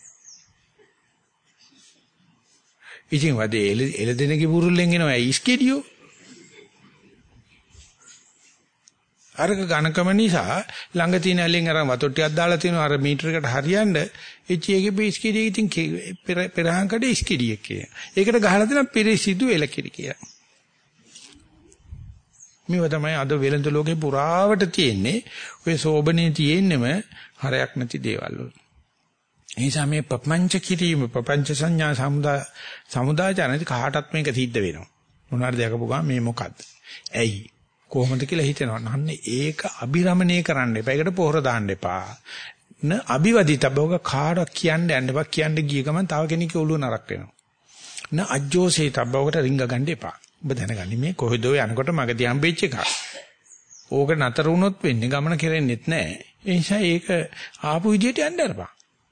S1: ඉතින් වදේ එළදෙනගේ බුරුල්ලෙන් එනවා ඉස්කෙඩියෝ. අරක ඝනකම නිසා ළඟ තියෙන ඇලෙන් අර වතුර ටිකක් දාලා තියෙනවා අර මීටර එකට හරියන්න එච්චියගේ බීස්කෙඩිය ඉතින් පෙරහංකඩේ ඉස්කෙඩියක් කියන. ඒකට ගහලා දෙන පිරිසිදු එලකිරි කියලා. මේව තමයි අද වෙළඳ ලෝකේ පුරාවට තියෙන්නේ. ඔය සෝබනේ තියෙන්නෙම හරයක් නැති දේවල් වල. එනිසා මේ ප්‍රපංච කිරීම ප්‍රපංච සංඥා සමුදාචරණේ කාටත් මේක සිද්ධ වෙනවා. මොනවාරි දැකපු ගමන් මේ මොකද්ද? ඇයි? කොහොමද කියලා හිතෙනවා. නන්නේ ඒක අභිරමණය කරන්න එපා. ඒකට පොහොර දාන්න එපා. න අභිවදිතබ්බෝග කාටවත් කියන්න යන්න එපා. කියන්න ගිය ගමන් තව කෙනෙක්ගේ ඔළුව නරක් වෙනවා. න අජ්ජෝසේ තබ්බෝගට රිංග ගන්න එපා. ඔබ දැනගන්නේ මේ කොහෙද යනකොට මගදී හම්බෙච්ච එකක්. ඕක නතර වුණොත් වෙන්නේ ගමන කෙරෙන්නෙත් නැහැ. ඒ නිසා ඒක ආපු විදියට යන්න අරපන්.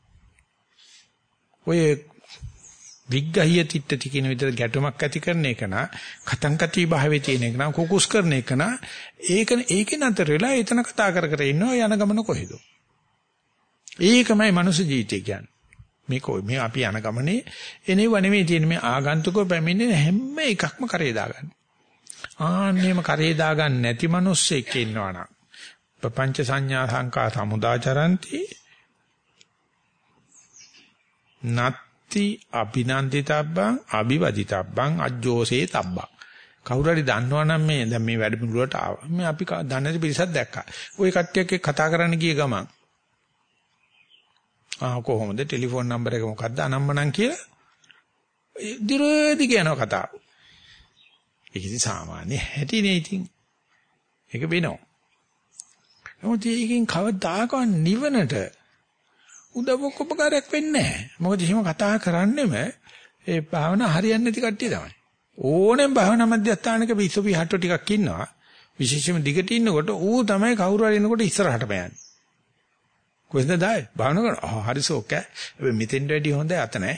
S1: ඔය විග්ගහිය තිට්ටති කියන විදිහට ගැටුමක් ඇති කරන එක නා කතංකති භාවයේ තියෙන එක නා කුකුස් කරන එක නා ඒකේ නතර වෙලා එතන කතා කර කර ඉන්නවා යන ගමන කොහෙද? ඒකමයි මනුස්ස ජීවිතය කියන්නේ. මේ අපි යන ගමනේ එනෙව නෙමෙයි තියෙන මේ ආගන්තුකව පැමිණෙන හැම එකක්ම කරේ දාගන්න. ආන්නේම කරේ දාගන්න නැති මිනිස්සෙක් ඉන්නවනම් ප්‍රපංච සංඥා සංකා සමුදාචරಂತಿ නත්ති අභිනන්දිතබ්බං අභිවදිතබ්බං අජ්ජෝසේ තබ්බං. කවුරු හරි දන්නවනම් මේ දැන් මේ වැඩ පිළිවෙලට ආවා. මේ අපි දන්නේ පිරිසක් දැක්කා. ওই කට්ටියක් එක්ක කතා කරන්න ගිය ගමන් කොහොමද ටෙලිෆෝන් නම්බර එක මොකද්ද අනම්මනම් කියලා දිරෝදි කියනවා කතාව. ඒක ඉතින් සාමාන්‍ය හැටිනේ ඉතින්. ඒක වෙනවා. නමුත් ඒකෙන් කවදාකවත් නිවනට උදව්වක් උපකාරයක් වෙන්නේ නැහැ. මොකද එහෙම කතා කරන්නෙම ඒ භාවනා හරියන්නේ නැති කට්ටිය තමයි. ඕනෙම භාවනා මධ්‍යස්ථානක විසපි හට්ටෝ ටිකක් ඉන්නවා. විශේෂයෙන්ම දිගට ඉන්නකොට ඌ තමයි කවුරු හරි එනකොට ඉස්සරහට යන්නේ. කොහෙන්ද දායි? භාවනා කරනවා. හරි සෝකෑ. හැබැයි මෙතෙන්ට වැඩි හොඳයි අත නැහැ.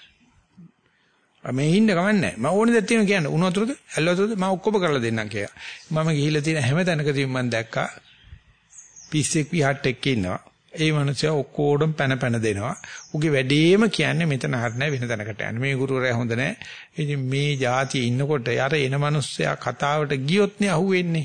S1: මේ ඉන්න කමන්නේ. මම ඕනේ දෙයක් තියෙනවා කියන්න. උණු වතුරද? ඇල් වතුරද? මම ඔක්කොම කරලා දෙන්නම් කියලා. මම ගිහිල්ලා තියෙන හැම තැනකදීම මම දැක්කා පිස්සෙක් විහට් එක්ක ඉන්නවා. ඒ මනුස්සයා ඔක්කොඩම් පැන දෙනවා. උගේ වැඩේම කියන්නේ මෙතන හරිය නැහැ වෙන තැනකට යන්න. මේ ගුරුවරයා හොඳ නැහැ. ඉතින් මේ જાතිය ඉන්නකොට අර එන මනුස්සයා කතාවට ගියොත් නේ අහුවෙන්නේ.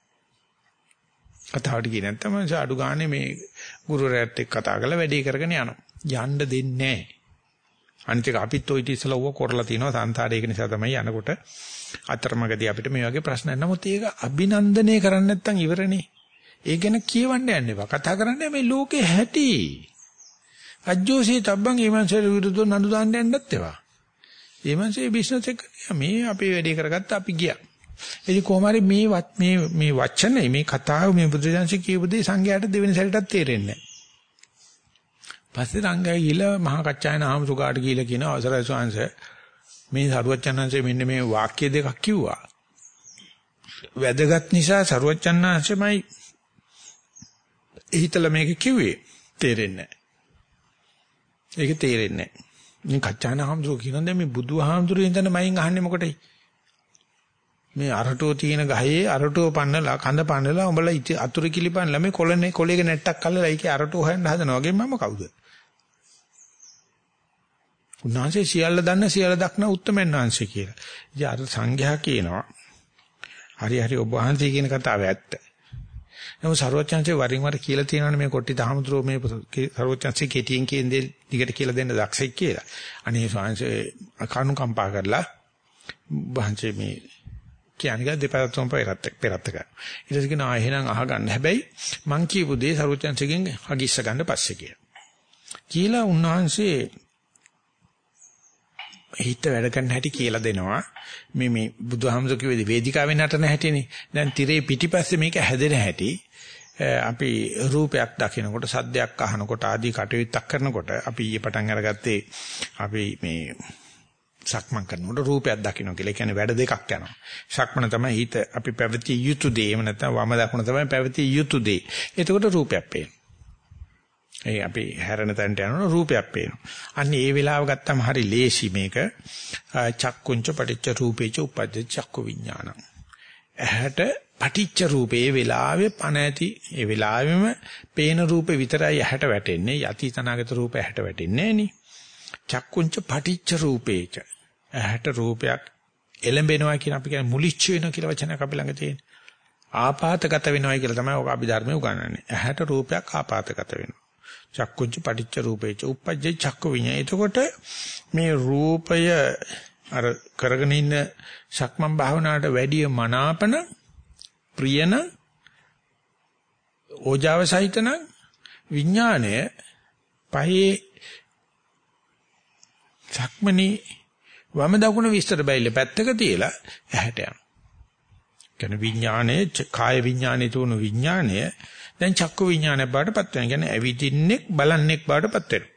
S1: කතාවට ගියේ නැත්නම් අඩු ගානේ මේ ගුරුවරයාත් එක්ක කතා කරලා වැඩේ කරගෙන යනවා. යන්න දෙන්නේ නැහැ. අනිත් එක අපිත් ඔය ඉතින් ඉස්සලා ඌව කරලා තිනවා සංසාරේ. ඒක නිසා තමයි යනකොට අතරමඟදී අපිට මේ වගේ ප්‍රශ්න එනවා. නමුත් ඒක අභිනන්දනය කරන්නේ නැත්නම් ඉවරනේ. ඒ ගැන කියවන්න යන්න එපා. කතා කරන්නේ මේ ලෝකේ හැටි. අජ්ජෝසේ තබ්බන් ඊමන්සෙර විරුද්ධව නඩු දාන්න යන්නත් එපා. ඊමන්සේ බිස්නස් එක මේ අපේ වැඩේ කරගත්ත අපි ගියා. ඉතින් කොහොම හරි මේ වචනේ මේ කතාව මේ බුදුදහමේ කියපු දේ සංඝයාට දෙවෙනි සැරේටත් තේරෙන්නේ නැහැ. පස්සේ රංගයි ගිහලා මහා කච්චායන ආමසුගාට ගිහලා කියන අවසරයි ස්වාංශ මේ සරුවච්චන්හන්සේ මෙන්න මේ වාක්‍ය දෙකක් කිව්වා. වැදගත් නිසා සරුවච්චන්හන්සේමයි හිතලා මේක කිව්වේ තේරෙන්නේ නැහැ. ඒක තේරෙන්නේ නැහැ. මේ කච්චායන ආමසුග කියනවා දැන් මේ බුදුහාමුදුරුවෝ ඉඳන් මයින් අහන්නේ මොකටයි? මේ අරටෝ තියෙන ගහේ අරටෝ පන්නලා කඳ පන්නලා උඹලා අතුරු කිලිපන්නලා මේ කොළේක නැට්ටක් කල්ලලා ඒකේ අරටෝ හොයන්න හදනවා වගේ මම කවුද? උන්වහන්සේ සියල්ල දන්න සියල්ල දක්න උත්තමයන් වහන්සේ කියලා. ඉතින් අර සංඝයා කියනවා හරි හරි ඔබ වහන්සේ කියන කතාව ඇත්ත. නමුත් සරුවචන්සේ වරින් වර කියලා තියෙනවානේ මේ කොට්ටි දහමතුරෝ මේ සරුවචන්සේ කෙටියෙන් කියන දේ දිගට කියලා දෙන්න දක්ෂයි කියලා. අනේ ස්වාමීන්සේ අකණු කම්පා කරලා වහන්සේ මේ කියන්නේ දෙපැත්තම පෙරත්ත කරා. ඊට පස්සේ කියනවා එහෙනම් අහගන්න. හැබැයි මං කියපු දේ සරුවචන්සේගෙන් අගිස්ස ගන්න පස්සේ කියලා උන්වහන්සේ හිත වැඩ කරන හැටි කියලා දෙනවා. මේ බුදුහාමුදුරු කිව්වේ වේදිකාවේ නටන හැටිනේ. දැන් tire පිටිපස්සේ මේක හැදෙන හැටි අපි රූපයක් දකිනකොට සද්දයක් අහනකොට ආදී කටයුත්තක් කරනකොට අපි ඊයේ පටන් අරගත්තේ අපි මේ සක්මන් කරනකොට රූපයක් දකින්න කියලා. ඒ කියන්නේ වැඩ දෙකක් යනවා. සක්මන තමයි හිත අපි පැවතිය යුතු දේ. එහෙම නැත්නම් වම දකුණ තමයි පැවතිය යුතු දේ. එතකොට රූපයක් පේනවා. ඒ අපි හැරෙන තැනට යනකොට රූපයක් පේනවා. අන්න ඒ වෙලාව ගත්තම හරි ලේසි මේක. චක්කුංච පටිච්ච රූපේච උපද්ද චක්කු විඥානං. ඇහැට පටිච්ච රූපේ වෙලාවේ පණ ඇති ඒ වෙලාවෙම පේන රූපේ විතරයි ඇහැට වැටෙන්නේ. යති තනාගත රූපේ ඇහැට වෙටෙන්නේ නෑනේ. චක්කුංච පටිච්ච රූපේච ඇහැට රූපයක් එළඹෙනවා කියන අපි කියන්නේ මුලිච්ච වෙනවා කියලා වචනයක් අපි ළඟ තියෙන. ආපాతගත වෙනවා කියලා තමයි ඔක අභිධර්මයේ උගන්වන්නේ. ඇහැට රූපයක් ආපాతගත වෙනවා. චක්කුංච පටිච්ච රූපේච උප්පජ්ජේ චක්කු විඤ්ඤාය. එතකොට මේ රූපය අර කරගෙන ඉන්න සක්මන් භාවනාවට වැඩිය මනාපන ප්‍රියන ඕජාව සහිතන විඥාණය පහේ සක්මණේ වම දකුණ විස්තර බැයිල පැත්තක තියලා ඇහැට යනවා. කියන්නේ විඥානයේ කාය විඥානයේ තුණු විඥානය දැන් චක්කු විඥානය බාටපත් වෙනවා. කියන්නේ ඇවිදින්නෙක් බලන්නෙක් බාටපත් වෙනවා.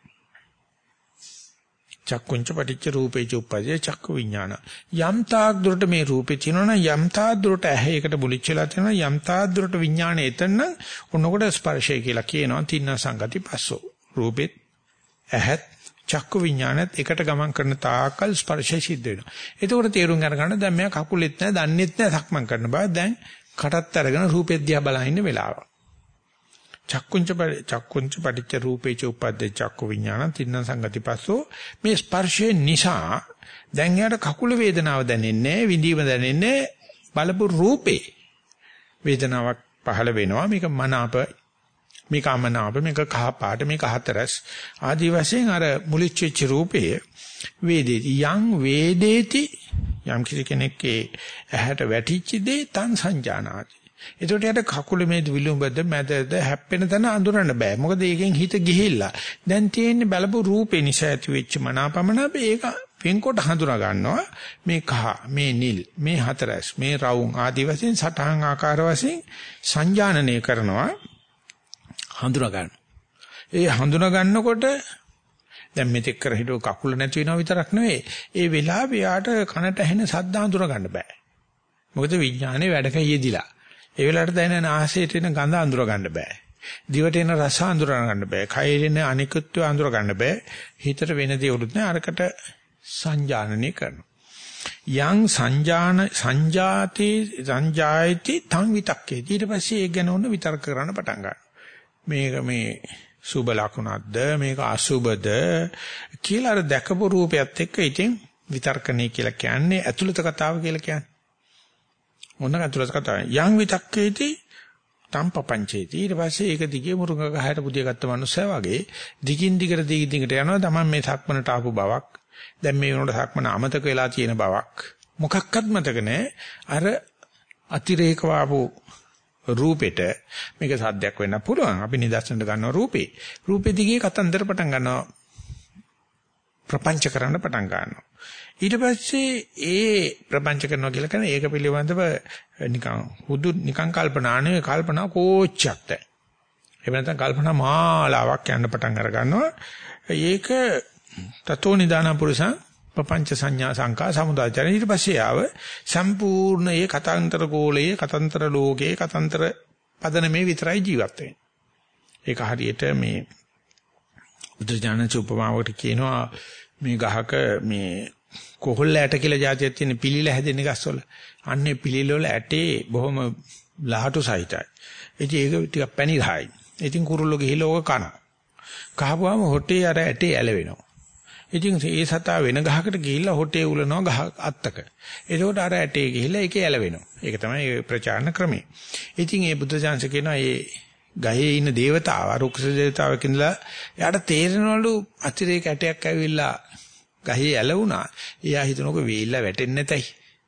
S1: චක්කුංච පටිච්ච රූපේච උප්පජේ චක්කු විඥාන. යම් තාක් දුරට මේ රූපේ තියෙනවනම් යම් තාක් දුරට ඇහැයකට මුලිච්චලා තියෙනවා. යම් තාක් දුරට විඥානය එතන උනකොට ස්පර්ශය කියලා කියනවා. තින්න සංගති පස්සෝ. රූපෙත් ඇහත් චක්කු විඥානත් එකට ගමන් කරන තාකල් ස්පර්ශය සිද්ධ වෙනවා. එතකොට තේරුම් ගන්න දැන් මෙයා කකුලෙත් නැහැ, දන්නෙත් නැහැ සක්මන් කරන බව. දැන් කටත් අරගෙන රූපෙත් දිහා බලන ඉන්න වෙලාව. චක්කුංච පටිච්ච රූපේච උපද්දේ චක්කු විඥාන තින්න සංගති පස්සෝ. මේ ස්පර්ශය නිසා දැන් යාට කකුල වේදනාව දැනෙන්නේ නැහැ, විඳීම දැනෙන්නේ බලපු රූපේ වේදනාවක් පහළ වෙනවා. මේක මනාප, මේක අමනාප, මේක කහ පාට, මේක හතරස් ආදී වශයෙන් අර මුලිච්ච වෙච්ච රූපයේ වේදේති යං වේදේති යම් කෙනෙක්ගේ ඇහැට වැටිච්ච දේ තං සංජානාති. ඒකට යට කකුල මේ විලුඹද මැදද හැප්පෙන තැන අඳුරන්න බෑ. මොකද ඒකෙන් හිත ගිහිල්ලා. දැන් තියෙන්නේ බලපු රූපේ නිසා ඇති වෙච්ච මනාපමනාප ඒක වෙන්කොට හඳුනා ගන්නවා. මේ කහ, මේ නිල්, මේ හතරස්, මේ රවුම් ආදී වශයෙන් සටහන් ආකාර වශයෙන් සංජානනය කරනවා. හඳුනා ගන්න. ඒ හඳුනා ගන්නකොට දැන් මෙතෙක් කර හිටව කකුල නැති වෙනවා විතරක් නෙවෙයි. ඒ වෙලාවේ යාට කනට ඇහෙන ශබ්ද හඳුනා ගන්න බෑ. මොකද විඥානේ වැඩක යෙදිලා. ඒ වෙලාවට දැනෙන ආහසයට එන ගඳ අඳුර ගන්න බෑ. දිවට එන රස අඳුර ගන්න බෑ. කයේ එන අනිකුත්ව අඳුර ගන්න බෑ. හිතට වෙන දේ උරුත් නෑ අරකට සංජානනය කරනවා. යං සංජායති තං විතක්කේ. ඊට පස්සේ ඒක ගැන ඕන විතර්ක කරන්න පටන් ගන්නවා. මේක මේ සුබ ලකුණක්ද මේක අසුබද කියලා අර දැකපු රූපයත් එක්ක ඉතින් විතර්කණේ කියලා කියන්නේ ඇතුළත කතාව කියලා කියන්නේ. මොන ඇතුළත කතාව. යම් විතක්කේති තම්පපංචේති. ඊට පස්සේ ඒක දිගේ මුරුංග ගහයට පුදිය ගත්ත මනුස්සයා වගේ දිගින් දිගට යනවා. තමයි මේ සක්මනට ආපු බවක්. දැන් මේ වෙනකොට සක්මන අමතක වෙලා තියෙන බවක්. මොකක්වත් මතක නැහැ. අර අතිරේක වාපු රූපෙට මේක සද්දයක් වෙන්න පුළුවන්. අපි නිදර්ශනට ගන්නවා රූපේ. රූපෙ දිගේ කතන්දර පටන් ගන්නවා. ප්‍රපංච කරන්න පටන් ගන්නවා. ඊට පස්සේ ඒ ප්‍රපංච කරනවා කියලා කියන්නේ ඒක පිළිබඳව නිකන් කල්පනා නෙවෙයි කල්පනා කෝච්චක්ද. එහෙම නැත්නම් කල්පනා මාලාවක් යන්න පටන් අර ගන්නවා. ඒක තතෝ නිදාන පුරුෂං ප්‍රපංච සංඥා සංකා සමුදාචරණ. ඊට පස්සේ ආව සම්පූර්ණ ඒ කතාන්තර ගෝලයේ කතාන්තර ලෝකයේ කතාන්තර පදනමේ විතරයි ජීවත් වෙන්නේ. ඒක හරියට මේ බුදුජානක උපමාවකට කියනවා මේ ගහක මේ කොහොල්ල ඇට කියලා જાතියක් තියෙන පිළිල හැදෙන ගස්වල. අන්නේ පිළිල වල ඇටේ බොහොම ලහටු සහිතයි. ඉතින් ඒක ටිකක් පැණි ගහයි. ඉතින් කුරුල්ලෝ ගිහිල්ලා ඕක කනවා. කහපුවාම හොටේ අර ඇටේ ඇලවෙනවා. ඉතින් ඒ සතා වෙන ගහකට ගිහිල්ලා හොටේ උලනවා ගහ අත්තක. එතකොට අර ඇටේ ගිහිල්ලා ඒකේ ඇලවෙනවා. ඒක තමයි ප්‍රචාරණ ක්‍රමය. ඉතින් මේ බුද්ධ ශාන්ස කියනවා මේ ගහේ ඉන්න දේවතාව රුක්ෂ දේවතාවෙක් ඉඳලා එයාට තේරෙනවලු අතිරේක ඇටයක් ඇවිල්ලා ගහේ ඇලවුණා. එයා හිතනකො වේල්ලා වැටෙන්නේ නැතයි.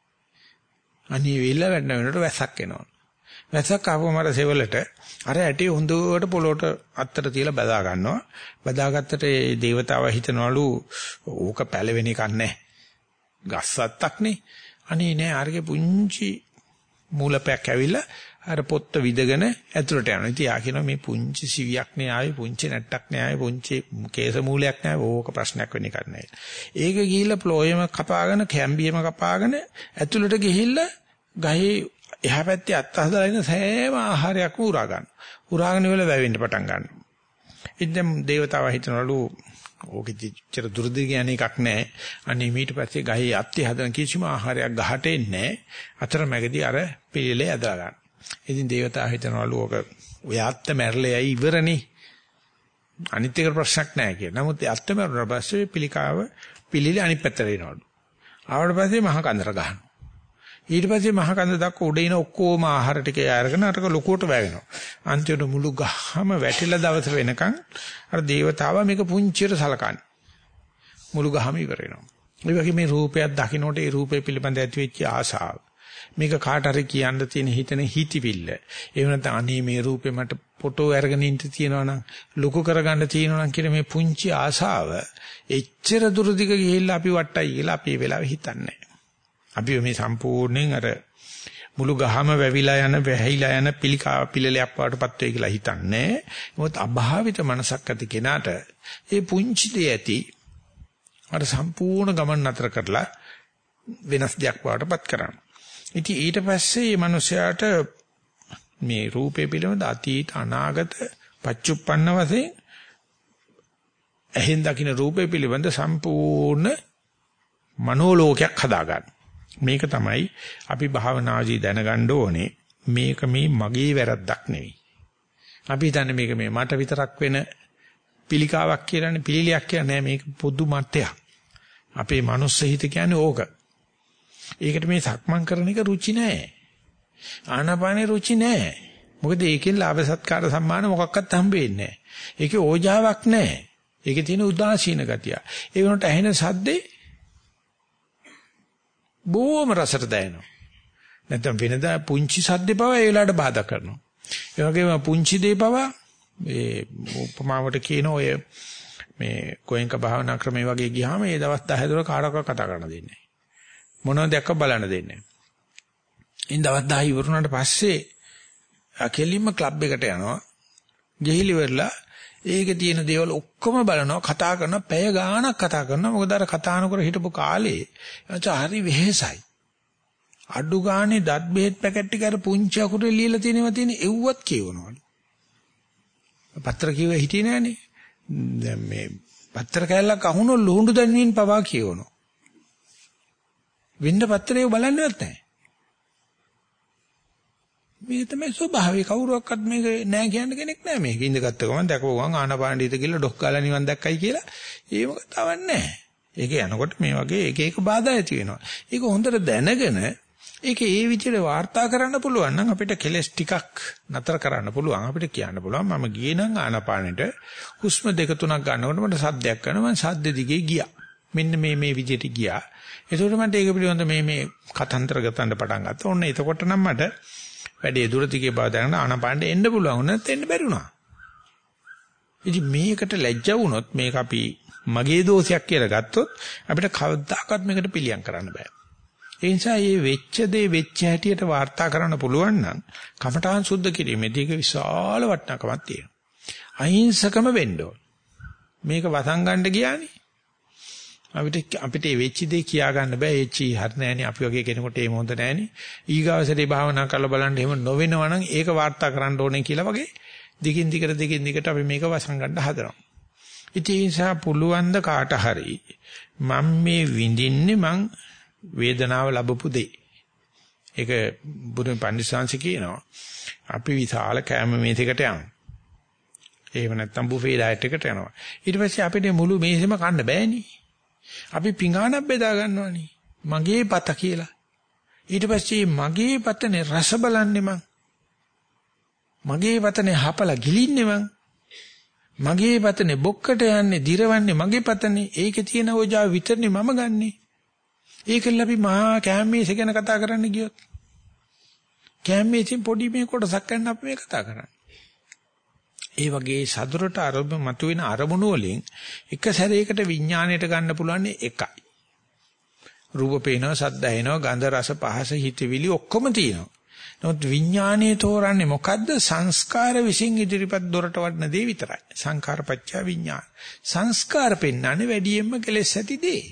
S1: අනේ වේල්ලා වැටෙන වෙනකොට වැස්සක් එනවා. වැස්සක් ආවම අර සෙවලට අර ඇටේ හොඳට පොළොට අත්තට තියලා බදා ගන්නවා. බදාගත්තට ඒ දේවතාව හිතනවලු ඕක පැලවෙන එකක් නැහැ. ගස්සත්තක් නේ. අනේ නෑ අරගේ පුංචි මූලපයක් ඇවිල්ලා අර පොත්ත විදගෙන ඇතුළට යනවා. ඉතින් යා කියනවා මේ පුංචි සිවියක් නේ ආවේ පුංචි නැට්ටක් නේ ආවේ පුංචි කේස මූලයක් නේ ඕක ප්‍රශ්නයක් වෙන්නේ නැහැ. ඒක ගිහිල්ලා ප්ලෝයම කපාගෙන කැම්බියම කපාගෙන ඇතුළට ගිහිල්ලා ගහේ එහා පැත්තේ අත් හදලා ඉන්න සෑම ආහාරයක්ම උරා ගන්නවා. උරාගෙන ඉවල වැවෙන්න පටන් ගන්නවා. ඉතින් දේවතාවා හිතනවලු ඕකෙච්චර දුරදිග යන එකක් නැහැ. අනේ ඊට පස්සේ ගහේ අත්තේ හදන කිසිම ආහාරයක් ගහට එන්නේ නැහැ. අතරමැදදී අර පිළිලේ ඇදලා ගන්න. ඉතින් දේවතාවා හිතනවලු ඕක ඔය අත්ත මැරලා යයි ඉවරනේ. අනිත් එක ප්‍රශ්නක් නැහැ කියලා. නමුත් අත්ත මැරුණා පස්සේ පිළිකාව පිළිලේ අනිත් පැත්තට එනවලු. ආවට පස්සේ මහ කන්දර ගහනවා. ඊට පස්සේ මහ කන්ද දක්ක උඩ ඉන ඔක්කොම ආහාර ටික අරගෙන අරක ලොකුවට වැවෙනවා. අන්තිමට මුළු ගහම වැටිලා දවස වෙනකන් අර දේවතාවා මේක පුංචියට සලකන්නේ. මුළු ගහම ඉවර වෙනවා. ඒ වගේ මේ රූපයක් දකින්නට ඒ රූපේ පිළිබඳ ඇති වෙච්ච ආසාව. මේක කාට හරි කියන්න තියෙන හිතන හිතවිල්ල. ඒ වෙනත්නම් අනේ මේ රූපේ මට ෆොටෝ අරගෙන ඉන්න තියෙනවනම් ලොකු කරගන්න තියෙනවනම් කියන මේ පුංචි ආසාව එච්චර දුර දිග ගිහිල්ලා අපි වට්ටයි කියලා අපි ඒ වෙලාවේ හිතන්නේ. අපි මේ සම්පූර්ණයෙන් අර මුළු ගහම වැවිලා යන වැහිලා යන පිළිකාව පිළලයක් වඩටපත් වෙයි කියලා හිතන්නේ. මොකද අභාවිත මනසක් ඇති කෙනාට ඒ පුංචි දෙය ඇති අර සම්පූර්ණ ගමන් නතර කරලා වෙනස් දෙයක් වඩටපත් කරනවා. ඉතින් ඊට පස්සේ මේ මිනිස්යාට මේ රූපේ පිළිබඳ අතීත අනාගත පච්චුප්පන්න වශයෙන් ඇහෙන් දකින්න රූපේ පිළිබඳ සම්පූර්ණ මනෝලෝකයක් හදාගන්න. මේක තමයි අපි භාවනාදී දැනගන්න ඕනේ. මේක මේ මගේ වැරද්දක් නෙවෙයි. අපි හිතන්නේ මේක මේ මට විතරක් වෙන පිළිකාවක් කියලානේ පිළිලියක් කියලා නෑ මේක පොදු මතයක්. අපේ මනුස්ස හිත කියන්නේ ඕක. ඒකට මේ සක්මන් කරන එක රුචි නෑ. ආනාපානේ රුචි නෑ. මොකද ඒකෙන් ලාභ සත්කාර සම්මාන මොකක්වත් හම්බෙන්නේ නෑ. ඒකේ ඕජාවක් නෑ. ඒකේ තියෙන උදාසීන ගතිය. ඒ වුණාට ඇහෙන සද්දේ බොහොම රසට දැනෙනවා. නැත්නම් වෙනදා පුංචි සද්දේ පවා ඒ වෙලාවට බාධා කරනවා. ඒ වගේම පුංචි දේ පවා මේ උපමාවට කියන ඔය මේ කොහෙන්ක භාවනා ක්‍රමයේ වගේ ගියාම ඒ දවස් 10 12 කාටවත් කතා කරන්න දෙන්නේ නැහැ. මොනවද දැක්ක බලන්න දෙන්නේ නැහැ. ඉතින් දවස් 10 ඉවරුණාට පස්සේ අකෙලින්ම ක්ලබ් එකට යනවා. ගිහිලි වෙරලා ඒකේ තියෙන දේවල් ඔක්කොම බලනවා කතා කරනවා පැය ගාණක් කතා කරනවා මොකද අර කතා නොකර හිටපු කාලේ එතන හරි වෙහෙසයි අඩු ගානේ දත් බෙහෙත් පැකට් ටික අර පුංචි අකුරේ ලියලා තියෙනවා තියෙන එව්වත් කියවනවලු පත්‍ර කියව හිටියේ නෑනේ දැන් මේ පත්‍ර කැලලක් අහුනො ලුහුඬු දැන්වීම පවා කියවනවා වෙන්න පත්‍රේ බලන්නේවත් නැහැ මේක තමයි ස්වභාවය. කවුරුවක්වත් මේක නෑ කියන්න කෙනෙක් නෑ. මේක ඉඳගත්ත ගමන් දැකපුව ගමන් ආනාපානෙට ගිහලා ඩොක් කාලා නිවන් දැක්කයි කියලා ඒ මොකක් තවන්නේ නෑ. ඒක යනකොට මේ වගේ එක එක බාධා ඇති වෙනවා. ඒක හොඳට දැනගෙන ඒක ඒ විදිහට වාර්තා කරන්න පුළුවන් නම් අපිට කෙලස් ටිකක් නතර කරන්න පුළුවන්. අපිට කියන්න පුළුවන් මම ගියේ නම් ආනාපානෙට හුස්ම 2-3ක් ගන්නකොට මට සද්දයක් කරනවා. මම සද්ද දිගේ ගියා. මෙන්න මේ විදිහට ගියා. ඒකට මට ඒක පිළිබඳ මේ කතන්දර ගතන්න පටන් ගත්තා. ඔන්න එතකොට නම් මට වැඩේ දුර දිගේ බව දැනගෙන ආනාපානෙට එන්න පුළුවන්. උනත් එන්න බැරි වුණා. ඉතින් මේකට ලැජ්ජා වුණොත් මේක අපි මගේ දෝෂයක් කියලා ගත්තොත් අපිට කවදාකවත් මේකට පිළියම් කරන්න බෑ. ඒ නිසා මේ වෙච්ච දේ වෙච්ච හැටියට වාර්තා කරන්න පුළුවන් නම් කමඨාන් සුද්ධ කිරීමේදී ඒක විශාල වටිනාකමක් තියෙනවා. අහිංසකම වෙන්න ඕන. මේක වසංගණ්ඩ ගියානේ. අපිට මේ වෙච්ච දේ කියා ගන්න බෑ. ඒචි හරි නෑනේ. අපි වගේ කෙනෙකුට ඒ මොහොත නෑනේ. ඊගාවසරේ භාවනා කරලා බලන්න එහෙම නොවෙනවා නම් ඒක වාර්තා කරන්න ඕනේ කියලා වගේ දිගින් දිගට අපි මේක වසංගණ්ඩ හදනවා. ඉතින් ඒ නිසා පුළුවන් ද කාට හරි මම මේ විඳින්නේ මං වේදනාව ලැබපු දෙයි. ඒක බුදුන් පන්සිංශ කියනවා. අපි විශාල කැම මේසයකට යනවා. එහෙම නැත්නම් බුෆේ ඩයට් එකට යනවා. ඊට පස්සේ අපිට මුළු මේසෙම කන්න බෑනේ. අපි පිඟානක් බෙදා ගන්නවානේ. මගේ පත කියලා. ඊට පස්සේ මගේ පතනේ රස බලන්නේ මං. මගේ පතනේ හපලා ගිලින්නේ මං. මගේ පතනේ බොක්කට යන්නේ දිරවන්නේ මගේ පතනේ. ඒකේ තියෙන ඕජාව විතරනේ මම ගන්නෙ. ඒකල අපි මහා කැමීස ගැන කතා කරන්න ගියොත් කැමීසින් පොඩි මේ කොටසක් ගන්න අපි මේ කතා කරන්නේ. ඒ වගේ සතුරට අරබ මතුවෙන අරමුණු වලින් එක සැරයකට විඥාණයට ගන්න පුළුවන් එකයි. රූප පේනවා, ශබ්ද ඇහෙනවා, ගන්ධ රස පහස හිතවිලි ඔක්කොම තියෙනවා. නමුත් විඥාණය තෝරන්නේ මොකද්ද? සංස්කාර විසින් ඉදිරිපත් දොරට වඩන දේ විතරයි. සංඛාරපච්චය විඥාන. සංස්කාර පෙන්වන්නේ වැඩියෙන්ම කෙලෙස් ඇති දේ.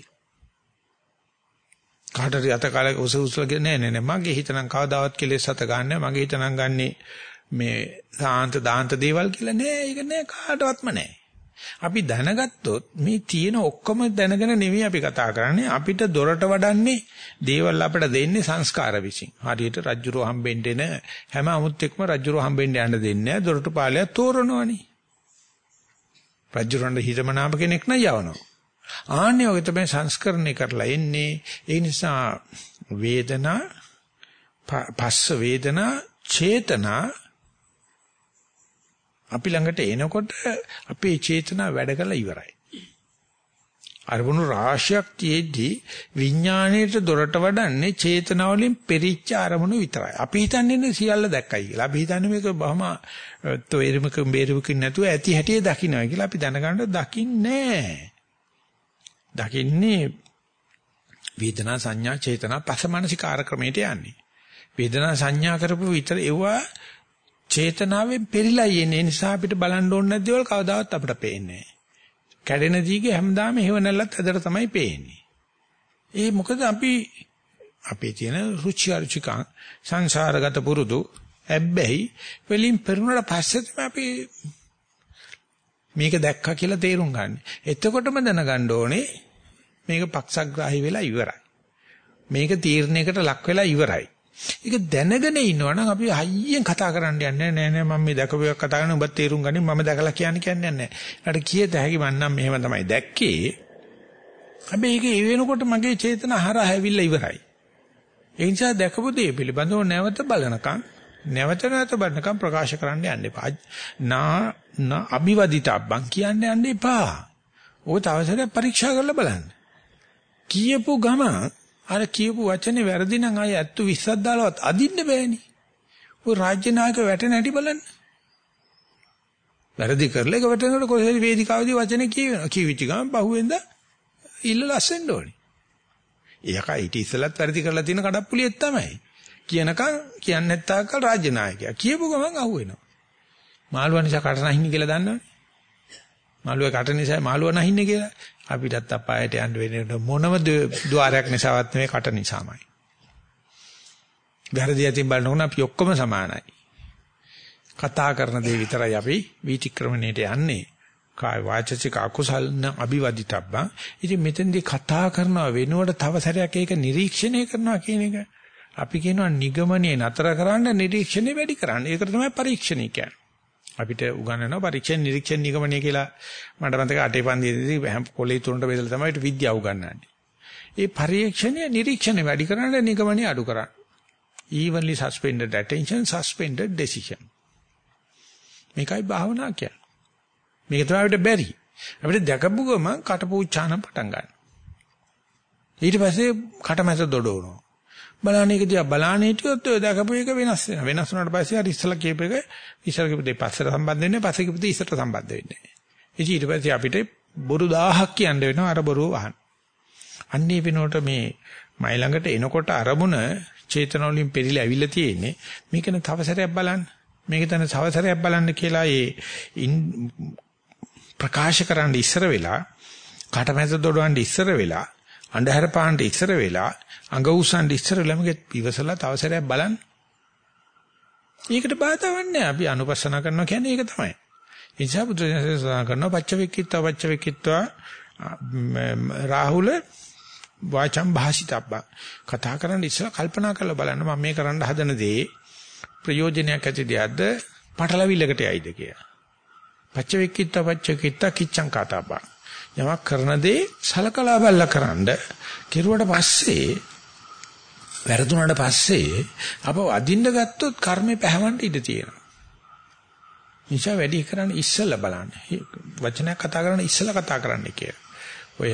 S1: කාටද යත කාලේ උසුසුල නෑ මගේ හිතනම් කවදාවත් කෙලෙස් අත ගන්න නෑ. මගේ හිතනම් ගන්නේ මේ සාන්ත දාන්ත දේවල් කියලා නෑ. ඒක නෑ කාටවත්ම නෑ. අපි දැනගත්තොත් මේ තියෙන ඔක්කොම දැනගෙන නෙවෙයි අපි කතා කරන්නේ. අපිට දොරට වඩන්නේ දේවල් අපිට දෙන්නේ සංස්කාර විසින්. හරියට රජ්ජුරෝ හම්බෙන්න එන හැම අමුත්තෙක්ම රජ්ජුරෝ හම්බෙන්න යන්න දෙන්නේ නෑ. දොරට පාලය තෝරනවනේ. රජ්ජුරන්ට හිතමනාප කෙනෙක් නම් යවනවා. ආන්නේ වගේ තමයි සංස්කරණය කරලා එන්නේ. ඒ නිසා වේදනා, පස්ස වේදනා, චේතනා අපි ළඟට එනකොට අපේ චේතනා වැඩ කරලා ඉවරයි. අරමුණු රාශියක් තියේදී විඥාණයට දොරට වඩන්නේ චේතනාවලින් පෙරිච්ච අරමුණු විතරයි. අපි හිතන්නේ සියල්ල දැක්කයි කියලා. අපි හිතන්නේ මේක බහම තොරිමක බේරුවකින් නැතුව ඇති හැටියේ දකින්නයි කියලා. අපි දැනගන්න දකින්නේ නැහැ. දකින්නේ වේදනා සංඥා චේතනා පසමනසිකාර ක්‍රමයට යන්නේ. වේදනා සංඥා කරපු විතර ඒවා චේතනාවෙන් පෙරිලා යන්නේ. නිසා අපිට බලන්න ඕන නැති දේවල් කවදාවත් අපිට පේන්නේ නැහැ. කැඩෙන දීගේ හැමදාම හේව නැල්ලත් ඇදට තමයි පේන්නේ. ඒ මොකද අපි අපේ තියෙන රුචි අරුචිකං සංසාරගත පුරුදු හැබැයි වලින් පෙරුණාට පස්සේ තමයි අපි මේක දැක්කා කියලා තේරුම් ගන්න. එතකොටම දැනගන්න ඕනේ මේක පක්ෂග්‍රාහී වෙලා ඉවරයි. මේක තීරණයකට ලක් වෙලා ඉවරයි. ඒක දැනගෙන ඉන්නවනම් අපි හයියෙන් කතා කරන්න යන්නේ නෑ මම මේ දැකපු එකක් කතා කරන ඔබත් තේරුම් ගනින් මම දැකලා කියන්නේ නෑ. ඊට කීයද හැකි මන්නම් මෙහෙම තමයි දැක්කේ. හැබැයි ඒක ඒ වෙනකොට මගේ චේතන හරහා හැවිල්ලා ඉවරයි. ඒ නිසා දැකපු දේ පිළිබඳව නැවත බලනකම් ප්‍රකාශ කරන්න යන්න එපා. නා අභිවදිතබ්බන් කියන්න යන්න එපා. ඔය තවසරයක් පරීක්ෂා කරලා බලන්න. කියපු ගම අර කියපු වචනේ වැරදි නම් ආය 20ක් දාලවත් අදින්න බෑනේ. ඔය රාජ්‍ය නායක වැටෙන හැටි බලන්න. වැරදි කරලා ඒක වැටෙනකොට කොහේ වේදිකාවේදී වචනේ කියවෙනවා. කියවිච්ච ගමන් පහුවෙන්ද ඉල්ලලා අස්සෙන්න ඕනේ. ඒකයි ඊට ඉස්සෙල්ලත් වැරදි කරලා තියෙන කඩප්පුලියෙක් තමයි. කියනකම් කියන්නේ නැත්තාකල් රාජ්‍ය නායකයා. කියපු ගමන් අහුවෙනවා. මාළුවා නිසා කට නැහින්නේ කියලා දන්නවනේ. මාළුවා කට නිසා මාළුවා නැහින්නේ කියලා. අපිටත් අපායට යන්න වෙන්නේ මොනම ద్వාරයක් නිසාවත් නෙවෙයි කට නිසාමයි. වැරදි යතින් බලනකොට අපි ඔක්කොම සමානයි. කතා කරන දේ විතරයි අපි විචක්‍රමණයට යන්නේ. කාය වාචික අකුසල් න අභිවදිතබ්බා. ඉතින් මෙතෙන්දී කතා කරනවා වෙනුවට තව සැරයක් ඒක නිරීක්ෂණය කරනවා කියන එක අපි කියනවා නිගමනයේ නතර කරන්න නිරීක්ෂණය වැඩි කරන්න. ඒකට තමයි පරීක්ෂණය කියන්නේ. අපිට උගන්වනවා පරීක්ෂණ නිරීක්ෂණ නිගමනය කියලා. මට මතක අටේ පන්තියේදී කොලේ තුනට බෙදලා තමයි විද්‍යාව උගන්වන්නේ. ඒ පරීක්ෂණය නිරීක්ෂණය වැඩි කරන්න නිගමනය අඩු කරන්න. evenly suspended attention, suspended decision. මේකයි භාවනා කියන්නේ. මේක තමයි අපිට බැරි. අපිට දැකපු ගමන් කටපූච්චාන පටන් ගන්න. ඊට පස්සේ කටමැස දොඩවනවා. බලන්න එක දිහා බලන්න හිටියොත් ඔය දැකපු එක වෙනස් වෙනවා. වෙනස් වුණාට පස්සේ අර ඉස්සලා කියප එක ඉස්සලා කියපු දෙය පස්සට සම්බන්ධ වෙන්නේ පස්සේ කියපු දෙය ඉස්සට සම්බන්ධ වෙන්නේ නැහැ. ඊට පස්සේ අපිට බොරු 1000ක් කියන්න වෙනවා අර බොරුව වහන්න. අන්නේ වෙනකොට මේ මයි ළඟට එනකොට අරමුණ චේතන වලින් පෙරිලා ඇවිල්ලා තියෙන්නේ. මේකන තව සැරයක් බලන්න. මේක තන තව සැරයක් බලන්න කියලා ඒ ප්‍රකාශ කරන්න ඉස්සර වෙලා කටමැද දොඩවන්න ඉස්සර වෙලා අන්ධහර පාන්න ඉස්සර වෙලා අඟ උස්සන්න ඉස්සර වෙලා මේක ඉවසලා තව සැරයක් බලන්න. ඒකට බාධාවක් නැහැ. අපි අනුපස්සනා කරනවා කියන්නේ ඒක තමයි. ඒ නිසා බුදුරජාණන් සඳහන් කරනවා පච්චවෙක්කිත්වා රාහුල වාචම් භාසිතබ්බා. කතා කරන්න ඉස්සලා කල්පනා කරලා බලන්න මම මේ කරන්න හදන දේ ප්‍රයෝජනයක් ඇති දෙයක්ද පටලවිල්ලකට යයිද කියලා. පච්චවෙක්කිත්වා කිච්ඡං කාතබ්බා. යමක් කරන දේ සලකලා බලලා කරන්න කෙරුවට පස්සේ වැරදුනට පස්සේ අපව අදින්න ගත්තොත් කර්මේ පැහැවන්න ඉඩ තියෙනවා. නිසා වැඩි කරන්න ඉස්සලා බලන්න. වචනයක් කතා කරන්න ඉස්සලා කතා කරන්න කියලා. ඔය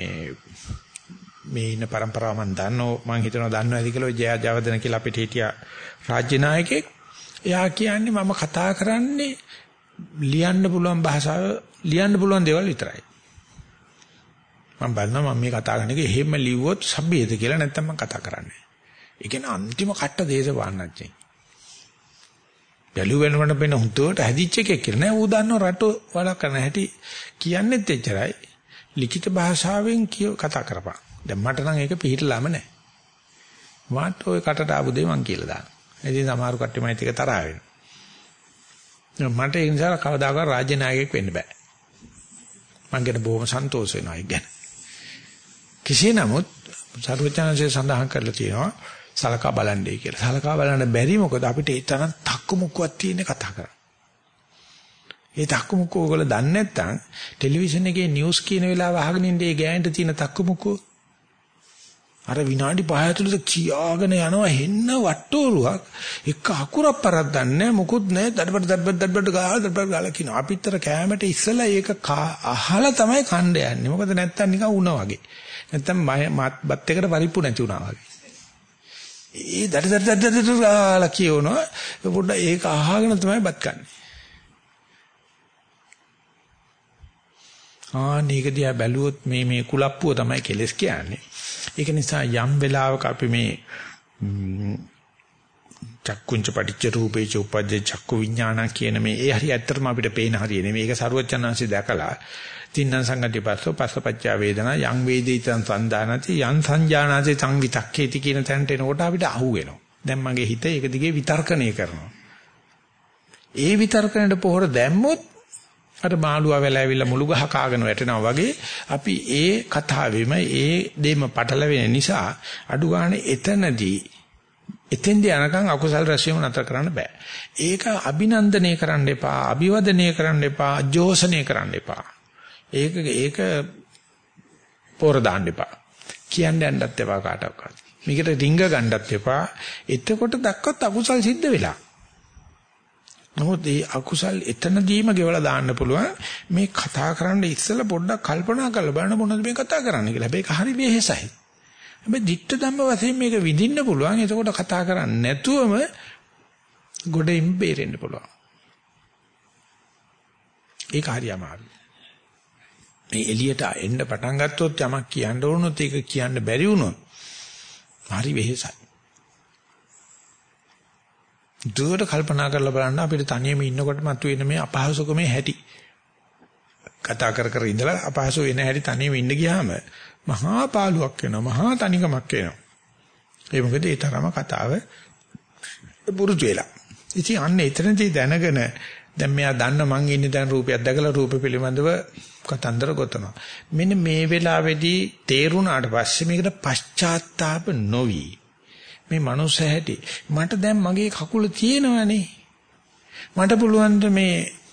S1: මේ ඉන්න પરම්පරාව මම හිතනවා දන්නවා ඇති කියලා ඔය ජයවර්ධන කියලා අපිට හිටියා රාජ්‍ය නායකයෙක්. එයා කියන්නේ මම කතා කරන්නේ ලියන්න පුළුවන් භාෂාව ලියන්න පුළුවන් දේවල් විතරයි. මම බලනවා මම මේ කතා කරන එක එහෙම ලිව්වොත් සබ්බේද කියලා නැත්නම් මම කතා කරන්නේ. ඒ කියන්නේ අන්තිම කට්ට දේශපාලනඥයෙක්. බැලු වෙනවන වෙන හුදුවට හැදිච්ච එකෙක් කියලා නෑ. ඌ දන්නව රට වල කරන හැටි කියන්නේත් එච්චරයි. ලිඛිත භාෂාවෙන් කතා කරපන්. දැන් මට නම් ඒක පිළිහිටලාම නෑ. මාත් ඔය කටට ආපු දේ මං කියලා දානවා. ඉතින් සමහර කට්ටිය මයිත් එක තරහ වෙනවා. මට ඒ නිසා කවදාකවත් රාජ්‍ය නායකයෙක් වෙන්න බෑ. මං ගැන බොහොම සන්තෝෂ වෙනවා ඒක ගැන. කෙසේ නමුත් සර්වඥාන්සේ සඳහන් කරලා තියෙනවා සලකා බලන්නයි කියලා. සලකා බලන්න බැරි මොකද අපිට ඒ තරම් තක්කු මුක්කුවක් තියෙන කතා කරා. ඒ තක්කු මුක්කුව ඔයගොල්ලෝ දන්නේ නැත්නම් ටෙලිවිෂන් එකේ නිවුස් කියන වෙලාව අහගෙන ඉන්නේ ඒ ගෑනට තියෙන තක්කු මුක්කුව. අර විනාඩි 5 ඇතුළත කියාගෙන යනවා හෙන්න වට්ටෝරුවක් එක අකුරක් පරද්දන්නේ මොකුත් නැහැ දඩබඩ ගාලා කියනවා. අපිටතර කැමරට ඉස්සලා ඒක අහලා තමයි කණ්ඩ යන්නේ. මොකද නැත්තම් නිකන් උණා වගේ. නැත්තම් බත් එකට පරිප්පු නැති උනා වගේ. ඒ දඩ ගාලා කියනවා පොඩ්ඩ ඒක අහගෙන තමයි බත් කන්නේ. මේක දිහා බැලුවොත් මේ කුලප්පුව තමයි කෙලස් කියන්නේ. ඒක නිසා යම් වෙලාවක අපි මේ චක්කුංච පටිච්ච රූපේච උපජ්ජ චක්කු විඥාන කියන මේ ඒ හරිය ඇත්තටම අපිට පේන හරිය නෙමෙයි. මේක සරුවචනංශي දැකලා තින්නම් සංගති පස්සෝ පස්සපච්චා වේදනා යං වේදිතං සන්දානති යං සංජානාති සංවිතක්කේති කියන තැනට එනකොට අපිට අහු වෙනවා. දැන් මගේ හිත ඒක දිගේ විතර්කණය කරනවා. ඒ විතර්කණයට පොහොර දැම්මොත් අර මාළුවා වෙලා ඇවිල්ලා මුළු ගහ කාගෙන වැටෙනවා වගේ අපි ඒ කතාවෙම ඒ දෙම පටලවෙන නිසා අඩු ගන්න එතනදී එතෙන්දී අනකන් අකුසල් රැසියම නතර කරන්න බෑ. ඒක අභිනන්දනය කරන්න එපා, අභිවදනය කරන්න එපා, ජෝසනය කරන්න එපා. ඒක පොර දාන්න එපා. කියන්න යන්නත් එපා කාටවත්. මේකට රිංග ගන්නත් එපා. එතකොට දක්වත් අකුසල් සිද්ධ වෙලා. නමුත් මේ අකුසල් එතනදීම ගෙවලා දාන්න පුළුවන්. මේ කතා කරන්න ඉස්සෙල්ලා පොඩ්ඩක් කල්පනා කරලා බලන්න මොනවද මේ කතා කරන්නේ කියලා. මේක හරි වෙහෙසයි. හැබැයි ditta ධම්ම වශයෙන් මේක විඳින්න පුළුවන්. එතකොට කතා කරන්නේ නැතුවම ගොඩින් බේරෙන්න පුළුවන්. ඒක හරි අමාරුයි. මේ එළියට එන්න පටන් ගත්තොත් යමක් කියන්න ඕනොත් ඒක කියන්න බැරි වුණොත් හරි වෙහෙසයි. දුවට කල්පනා කරලා බලන්න අපිට තනියම ඉන්නකොට මතුවෙන මේ අපහසුකමේ හැටි. කතා කර ඉඳලා අපහසු වෙන හැටි තනියම ඉන්න ගියාම මහා පාළුවක් වෙනවා, මහා තනිකමක් වෙනවා. ඒ මොකද ඒ තරම කතාව පුරුදු වෙලා. ඉතින් අන්න එතනදී දැනගෙන දැන් මෙයා දන්න මං ඉන්නේ දැන් රූපයක් දැකලා රූප පිළිබඳව කතන්දර ගොතනවා. මෙන්න මේ වෙලාවේදී තේරුණාට පස්සේ මේකට පශ්චාත්තාප නොවි මේ මනුස්ස හැටි. මට දැන් මගේ කකුල තියෙනවනේ. මට පුළුවන් මේ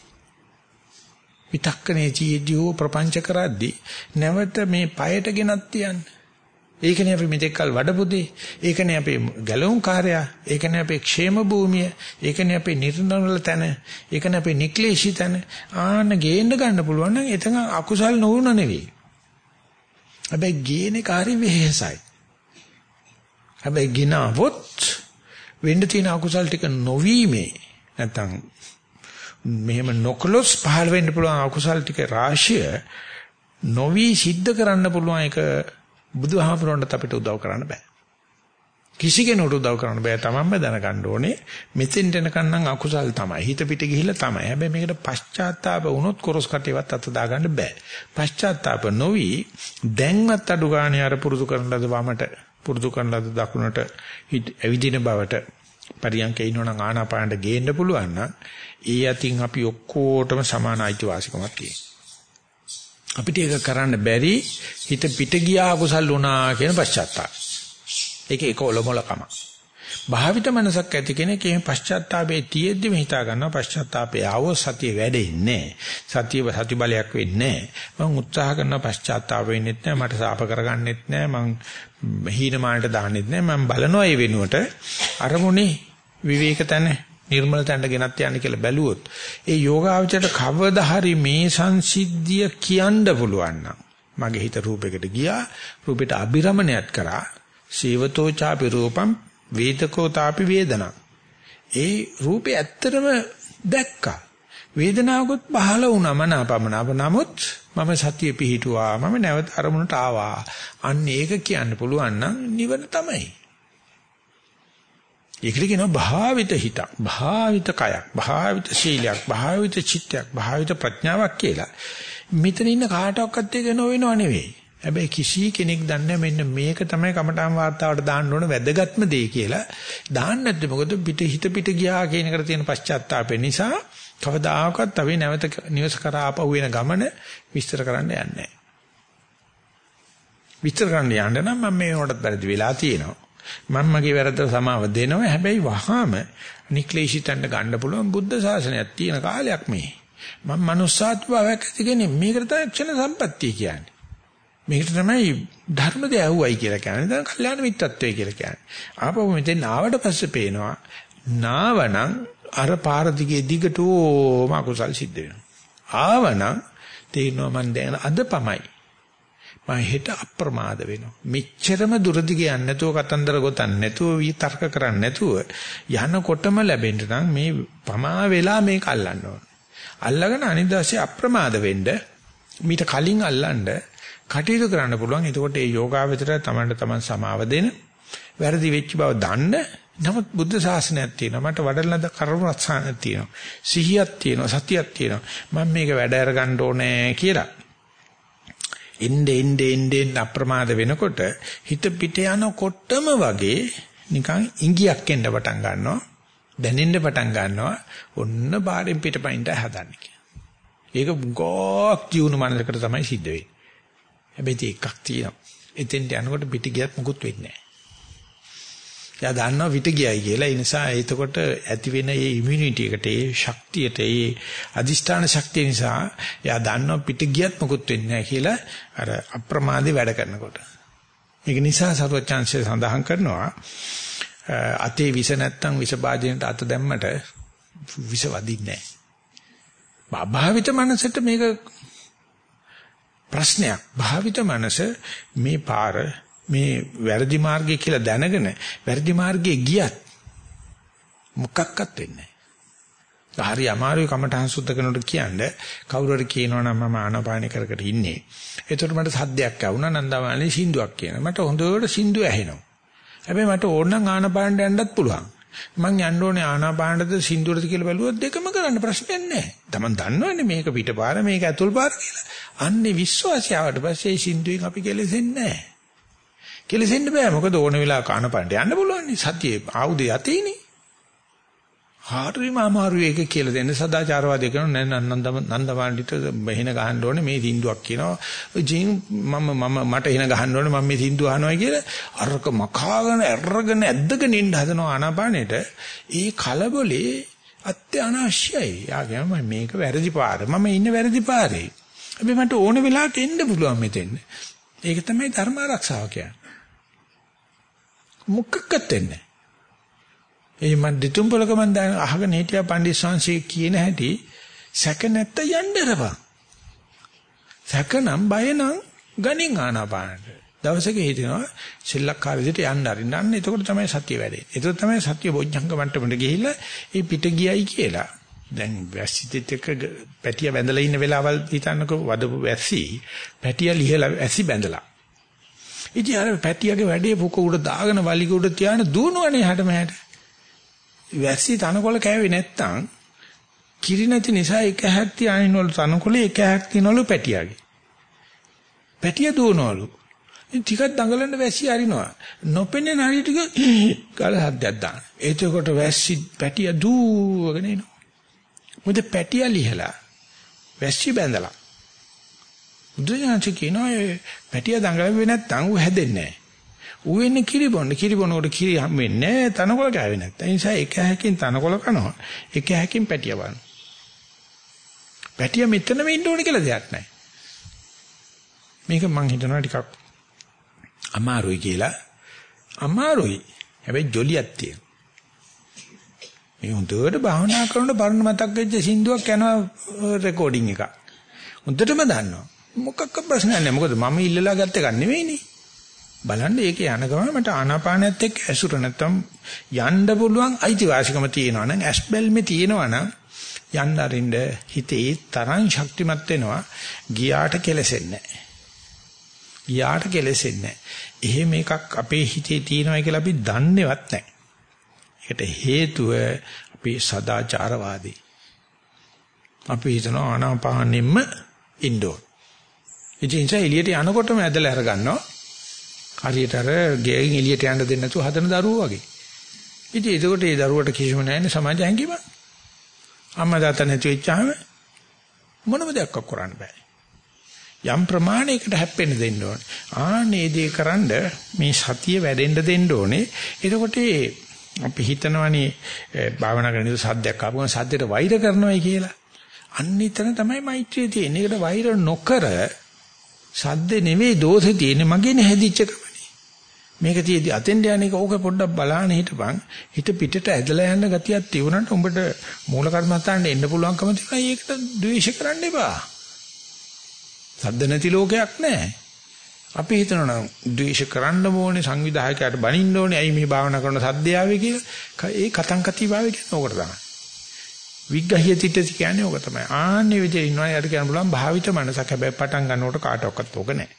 S1: විතක්කනේ චීදියෝ ප්‍රපංච කරද්දී නැවත මේ පයට ගෙනත් තියන්න. ඒකනේ අපි මෙතෙක් කල් වඩපුදේ. ඒකනේ අපේ ගැලවුම් කාර්යය. ඒකනේ අපේ ക്ഷേම භූමිය. ඒකනේ අපේ නිර්නවල තැන. ඒකනේ අපේ නික්ලේශී තැන. ආන්න ගේන්න ගන්න පුළුවන් නම් එතන අකුසල් නොවුන නෙවෙයි. හැබැයි ගේනේ කාර්ය වෙහෙසයි. හැබැයි ගිනවොත් වෙන්න තියෙන අකුසල් ටික නොවීමේ නැත්තම් මෙහෙම නොකලොස් පහළ වෙන්න පුළුවන් අකුසල් ටික රාශිය නොවි සිද්ධ කරන්න පුළුවන් එක බුදුහාමුදුරන්ට අපිට උදව් කරන්න බෑ. කිසි කෙනෙකුට උදව් කරන්න බෑ. තමන්ම දැනගන්න ඕනේ මෙතෙන්ට එනකන් නම් අකුසල් තමයි. හිත පිට ගිහිල්ලා තමයි. හැබැයි මේකට පශ්චාත්තාප වුණොත් කොරස් කටේවත් අත දාගන්න බෑ. පශ්චාත්තාප නොවි දැන්වත් අඩු ගානේ අර පුරුදු කරන ලද වමට පුරුදු කරන ලද දකුණට ඇවිදින බවට පරියන්කේ ඉන්නවනම් ආනාපානට ගේන්න පුළුවන් නම් ඒ අතින් අපි ඔක්කොටම සමාන අයිතිවාසිකමක් තියෙනවා. අපිට ඒක කරන්න බැරි හිත පිට ගියා අකුසල් වුණා කියන පශ්චාත්තාප. ඒක ඔලොමලකම. භාවිත මනසක් ඇති කෙනෙක් මේ පශ්චාත්තාපයේ තියෙද්දි මේ හිතා ගන්නවා පශ්චාත්තාපේ ආවෝ සතිය වැඩෙන්නේ නැහැ. සති බලයක් වෙන්නේ නැහැ. මම උත්සාහ කරනවා පශ්චාත්තාප වෙන්නෙත් නැහැ. මට සාප කරගන්නෙත් නැහැ. මං හීනමානට දාන්නෙත් නැහැ. මම බලනවා ඒ වෙනුවට අරමුණේ විවේක තැන නිර්මල තැනට ගෙනත් යන්න කියලා බැලුවොත් ඒ යෝගාවචරයට කවදා හරි මේ සංසිද්ධිය කියන්න පුළුවන් නම් මගේ හිත රූපයකට ගියා රූපෙට අභිරමණයත් කරා සීවතෝ චාපි රූපම් වේදකෝ තාපි වේදනා ඒ රූපේ ඇත්තටම දැක්කා වේදනාවකුත් පහළ වුණා මනාපමනාප නමුත් මම සතිය පිහිටුවා මම නැවත අරමුණට ආවා අන්න ඒක කියන්න පුළුවන් නම් නිවන තමයි. ඒකට කියනවා භාවිත හිතක්, භාවිත කයක්, භාවිත සීලයක්, භාවිත චිත්තයක්, භාවිත ප්‍රඥාවක් කියලා. මෙතන ඉන්න කාටවත් ඒක නොවෙනව නෙවෙයි. හැබැයි කිසි කෙනෙක් දන්නේ මෙන්න මේක තමයි කමඨාන් වාර්තාවට දාන්න ඕන වැදගත්ම දේ කියලා. දාන්න නැත්නම් මොකද හිත පිට ගියා කියන එකට තියෙන පශ්චාත්තාපය නිසා කවදාකවත් අපි නැවත නිවස කරා ආපහු වෙන ගමන විස්තර කරන්න යන්නේ නැහැ. විස්තර කරන්න යන්න නම් මම මේකට වැරදි වෙලා තියෙනවා. මම මගේ වැරද්ද සමාව දෙනවා. හැබැයි වහාම නික්ලේශිතන්න ගන්න පුළුවන් බුද්ධ ශාසනයක් තියෙන කාලයක් මේ. මම මනුස්සාත්ව භාවයක් ඇති කෙනෙක්. මේකට තමයි ක්ෂණ සම්පත්තිය කියන්නේ. මේකට තමයි ධර්මදේ ඇහුවයි කියලා කියන්නේ. දැන් කල්යාණ මිත්‍රත්වය කියලා කියන්නේ. ආපහු මෙතෙන් ආවට පස්සේ පේනවා නාවනම් අර පාර දිගේ දිගටම අකුසල් සිද්ධ වෙනවා. ආවනම් තේරෙනවා මම දැන් අදපමයි. මම හෙට අප්‍රමාද වෙනවා. මෙච්චරම දුරදි කියන්නේ නැතුව කතන්දර ගොතන්න නැතුව විතර්ක කරන්න නැතුව යනකොටම ලැබෙන්න නම් මේ පමා වෙලා මේක අල්ලන්න ඕන. අල්ලගෙන අනිද්දාසේ අප්‍රමාද වෙන්න මීට කලින් අල්ලන්න කටයුතු කරන්න පුළුවන්. එතකොට මේ යෝගාවචරය තමන්ට තමන් සමාව දෙන වැරදි වෙච්ච බව දන්න. නමුත් බුද්ධ ශාසනයක් තියෙනවා. මට වඩලනද කරුණ රත්සානක් තියෙනවා. සිහියක් තියෙනවා. සතියක් තියෙනවා. මම මේක වැඩ අරගන්න ඕනේ කියලා. එන්නේ අප්‍රමාද වෙනකොට හිත පිට යනකොටම වගේ නිකන් ඉඟියක් එන්න පටන් ගන්නවා. දැනෙන්න පටන් ගන්නවා. ඔන්න බාහිරින් පිටපයින්ට හදන්නේ කියලා. ඒක ගොක් ජීවුන මනසකට තමයි සිද්ධ වෙන්නේ. හැබැයි එකක් තියෙනවා. එතෙන්ට යනකොට පිට ගියත් මුකුත් වෙන්නේ නැහැ. එයා දන්නවා පිට ගියයි කියලා. ඒ නිසා එතකොට ඇති වෙන මේ ඉමුනිටි එකට, ඒ ශක්තියට, ඒ අදිෂ්ඨාන ශක්තිය නිසා එයා දන්නවා පිට ගියත් මුකුත් වෙන්නේ නැහැ කියලා අර අප්‍රමාදේ වැඩ කරනකොට. ඒක නිසා සරුවචාන්සේ සඳහන් කරනවා අතේ විස නැත්තම් විස භාජනයට අත දැම්මට විස වදින්නේ නැහැ. භාවිත මනසට මේක ප්‍රශ්නයක්. භාවිත මනස මේ පාර මේ වැරදි මාර්ගය කියලා දැනගෙන වැරදි මාර්ගයේ ගියත් මොකක්වත් වෙන්නේ නැහැ. හරි අමාරුයි කමටහන් සුද්ධ කරනකොට කියන්නේ කවුරු හරි කියනවනම් මම ආනාපාන කර ඉන්නේ. ඒතකොට මට සද්දයක් ඇහුණා නන්දමාලේ සින්දුවක් කියන. මට හොඳට සින්දුව ඇහෙනවා. හැබැයි මට ඕන නම් ආනාපානට යන්නත් පුළුවන්. මං යන්න ඕනේ ආනාපානටද සින්දුවටද කියලා බැලුවොත් දෙකම කරන්න ප්‍රශ්නයක් නැහැ. Taman දන්නවනේ මේක පිටපාර මේක ඇතුල් පාර කියලා. අන්නේ විශ්වාසය ආවට පස්සේ සින්දුවෙන් අපි කෙලෙසෙන්නේ නැහැ. කෙලෙසෙන්න බෑ මොකද ඕන වෙලාවක ආනාපානට යන්න පුළුවන් නේ. සතියේ ආයුධය යතේනේ. හරිම අමාරු එක කියලා දෙන්න සදාචාරවාදී කරන නන්දමාණ්ඩිට බහින ගහන්න ඕනේ මේ සින්දුවක් කියනවා ජීන් මට හින ගහන්න ඕනේ මම මේ සින්දුව අහනවා කියලා අරක මකාගෙන ඇරගෙන ඇද්දගෙන ඉන්න හදනවා ආනාපානෙට ඒ කලබලේ අත්‍යවශ්‍යයි යාගම මේක වැරදි පාර මම ඉන්නේ වැරදි පාරේ හැබැයි මට ඕන වෙලාවක එන්න පුළුවන් මෙතෙන් ඒක තමයි ධර්ම ආරක්ෂාව කියන්නේ මුක්කක්වත් වෙන්නේ ඒ මන් දෙතුම්පලක මන් දැන් අහගෙන හිටියා පණ්ඩිත ශාන්සී කියන හැටි සැක නැත්ත යන්නරපන් සැකනම් බයනම් ගණින් ආනාපානට දවසක හිටිනවා සිල්ලක්කාර විදිහට යන්න අරින්න එතකොට තමයි සත්‍ය වැඩේ එතකොට තමයි සත්‍ය බොජ්ජංග මට්ටමට ගිහිල්ලා ඒ පිට ගියයි කියලා දැන් වැස්සිත් එක්ක පැටිය බැඳලා ඉන්න වෙලාවල් හිතන්නකෝ වදපු වැස්සි පැටිය ලිහලා වැස්සි බැඳලා ඉතින් අර පැටියගේ වැඩේ පුක උඩ දාගෙන වලිග උඩ තියාන දුවනවනේ හැට මෙහෙට වැස්සි තනකොළ කෑවේ නැත්තම් කිරි නැති නිසා එක හැක් තියානිනවලු තනකොළ එක හැක් තියනවලු පැටියාගේ. පැටිය දුවනවලු. ඉතින් ටිකක් දඟලන්න වැස්සි අරිනවා. නොපෙනෙන හරියට ගල හද්දක් දාන. එතකොට වැස්සි පැටිය දුවගෙන එනවා. මොකද පැටිය ලිහලා වැස්සි බැඳලා. බුදුජානක කියනවා පැටිය දඟලුවේ නැත්තම් ඌ හැදෙන්නේ නැහැ. ඌ එන්නේ කිරි බොන්න කොට කිරි හම් වෙන්නේ තනකොළ කෑවේ නැත්තම්. ඒ නිසා එක හැකින් තනකොළ කනවා එක හැකින් පැටිය බලනවා. පැටිය මෙතනම ඉන්න ඕනේ කියලා දෙයක් නැහැ. මේක මං හිතනවා ටිකක් අමාරුයි කියලා. අමාරුයි. හැබැයි ජොලියක් තියෙනවා. මේ හොඳට භාවනා කරනකොට බරණ මතක් වෙච්ච සින්දුවක් යනවා රෙකෝඩින් එක. හොඳටම දන්නවා. මොකක්ක ප්‍රශ්නයක් නැහැ. මොකද මම ඉල්ලලා ගත්ත එකක් නෙවෙයිනේ. බලන්න ඒකේ යන ගමන් මට ආනාපානයත් එක්ක ඇසුර නැත්තම් යන්න පුළුවන් අයිතිවාසිකම තියෙනවා නම් ඇස්බල්මේ තියෙනවා නම් යන්න අරින්න හිතේ තරම් ශක්තිමත් වෙනවා ගියාට කෙලසෙන්නේ නැහැ. ගියාට කෙලසෙන්නේ නැහැ. එහෙම එකක් අපේ හිතේ තියෙනවා කියලා අපි දන්නේවත් නැහැ. ඒකට හේතුව අපේ සදාචාරවාදී. අපි හිතන ආනාපානෙම්ම ඉන්නෝ. ඉතින් එළියට යනකොටම ඇදලා අර ගන්නවා. හරියට අර ගෙයින් එළියට යන්න දෙන්නේ නැතුව හදන දරුවෝ වගේ. ඉතින් ඒකට ඒ දරුවට කිසිම නැහැ සමාජ හැංගීම. අම්මා තාත්තා නැති වෙච්චාම මොනම දෙයක් කරන්න බෑ. යම් ප්‍රමාණයකට හැප්පෙන්න දෙන්න ඕනේ. ආනේ දේ කරන්ඩ මේ සතිය වැඩෙන්න දෙන්න ඕනේ. එතකොට අපි හිතනවනේ භාවනා කරන ඉත සද්දයක් ආපුවම සද්දයට වෛර කරනවායි කියලා. අන්න එතන තමයි මෛත්‍රිය තියෙන්නේ. ඒකට වෛර නොකර සද්දේ නෙවෙයි දෝෂේ තියෙන්නේ මගේනේ හැදිච්ච කමනේ. මේක තියදී අතෙන්ට යන්නේ ඕක පොඩ්ඩක් බලන්න හිටපන්. හිත පිටට ඇදලා යන ගතියක් තියුණාට උඹට මූල කර්මස්ථානෙ එන්න පුළුවන්කම තියෙනවා. ඒකට ද්වේෂ කරන්න එපා. සද්ද නැති ලෝකයක් නැහැ. අපි හිතනවා ද්වේෂ කරන්න ඕනේ සංවිධායකයාට බනින්න ඕනේ. ඇයි මේ භාවනා කරන සද්දය ආවේ කියලා. ඒ කතං කති භාවය කියන්නේ ඕකට තමයි. විග්ගහිය තිටති කියන්නේ ඕක තමයි. ආන්නේ විදිහට ඉන්නවා යට කියන්න පුළුවන් භාවිත මනසක්. හැබැයි පටන් ගන්නකොට කාටවත් ඕක නැහැ.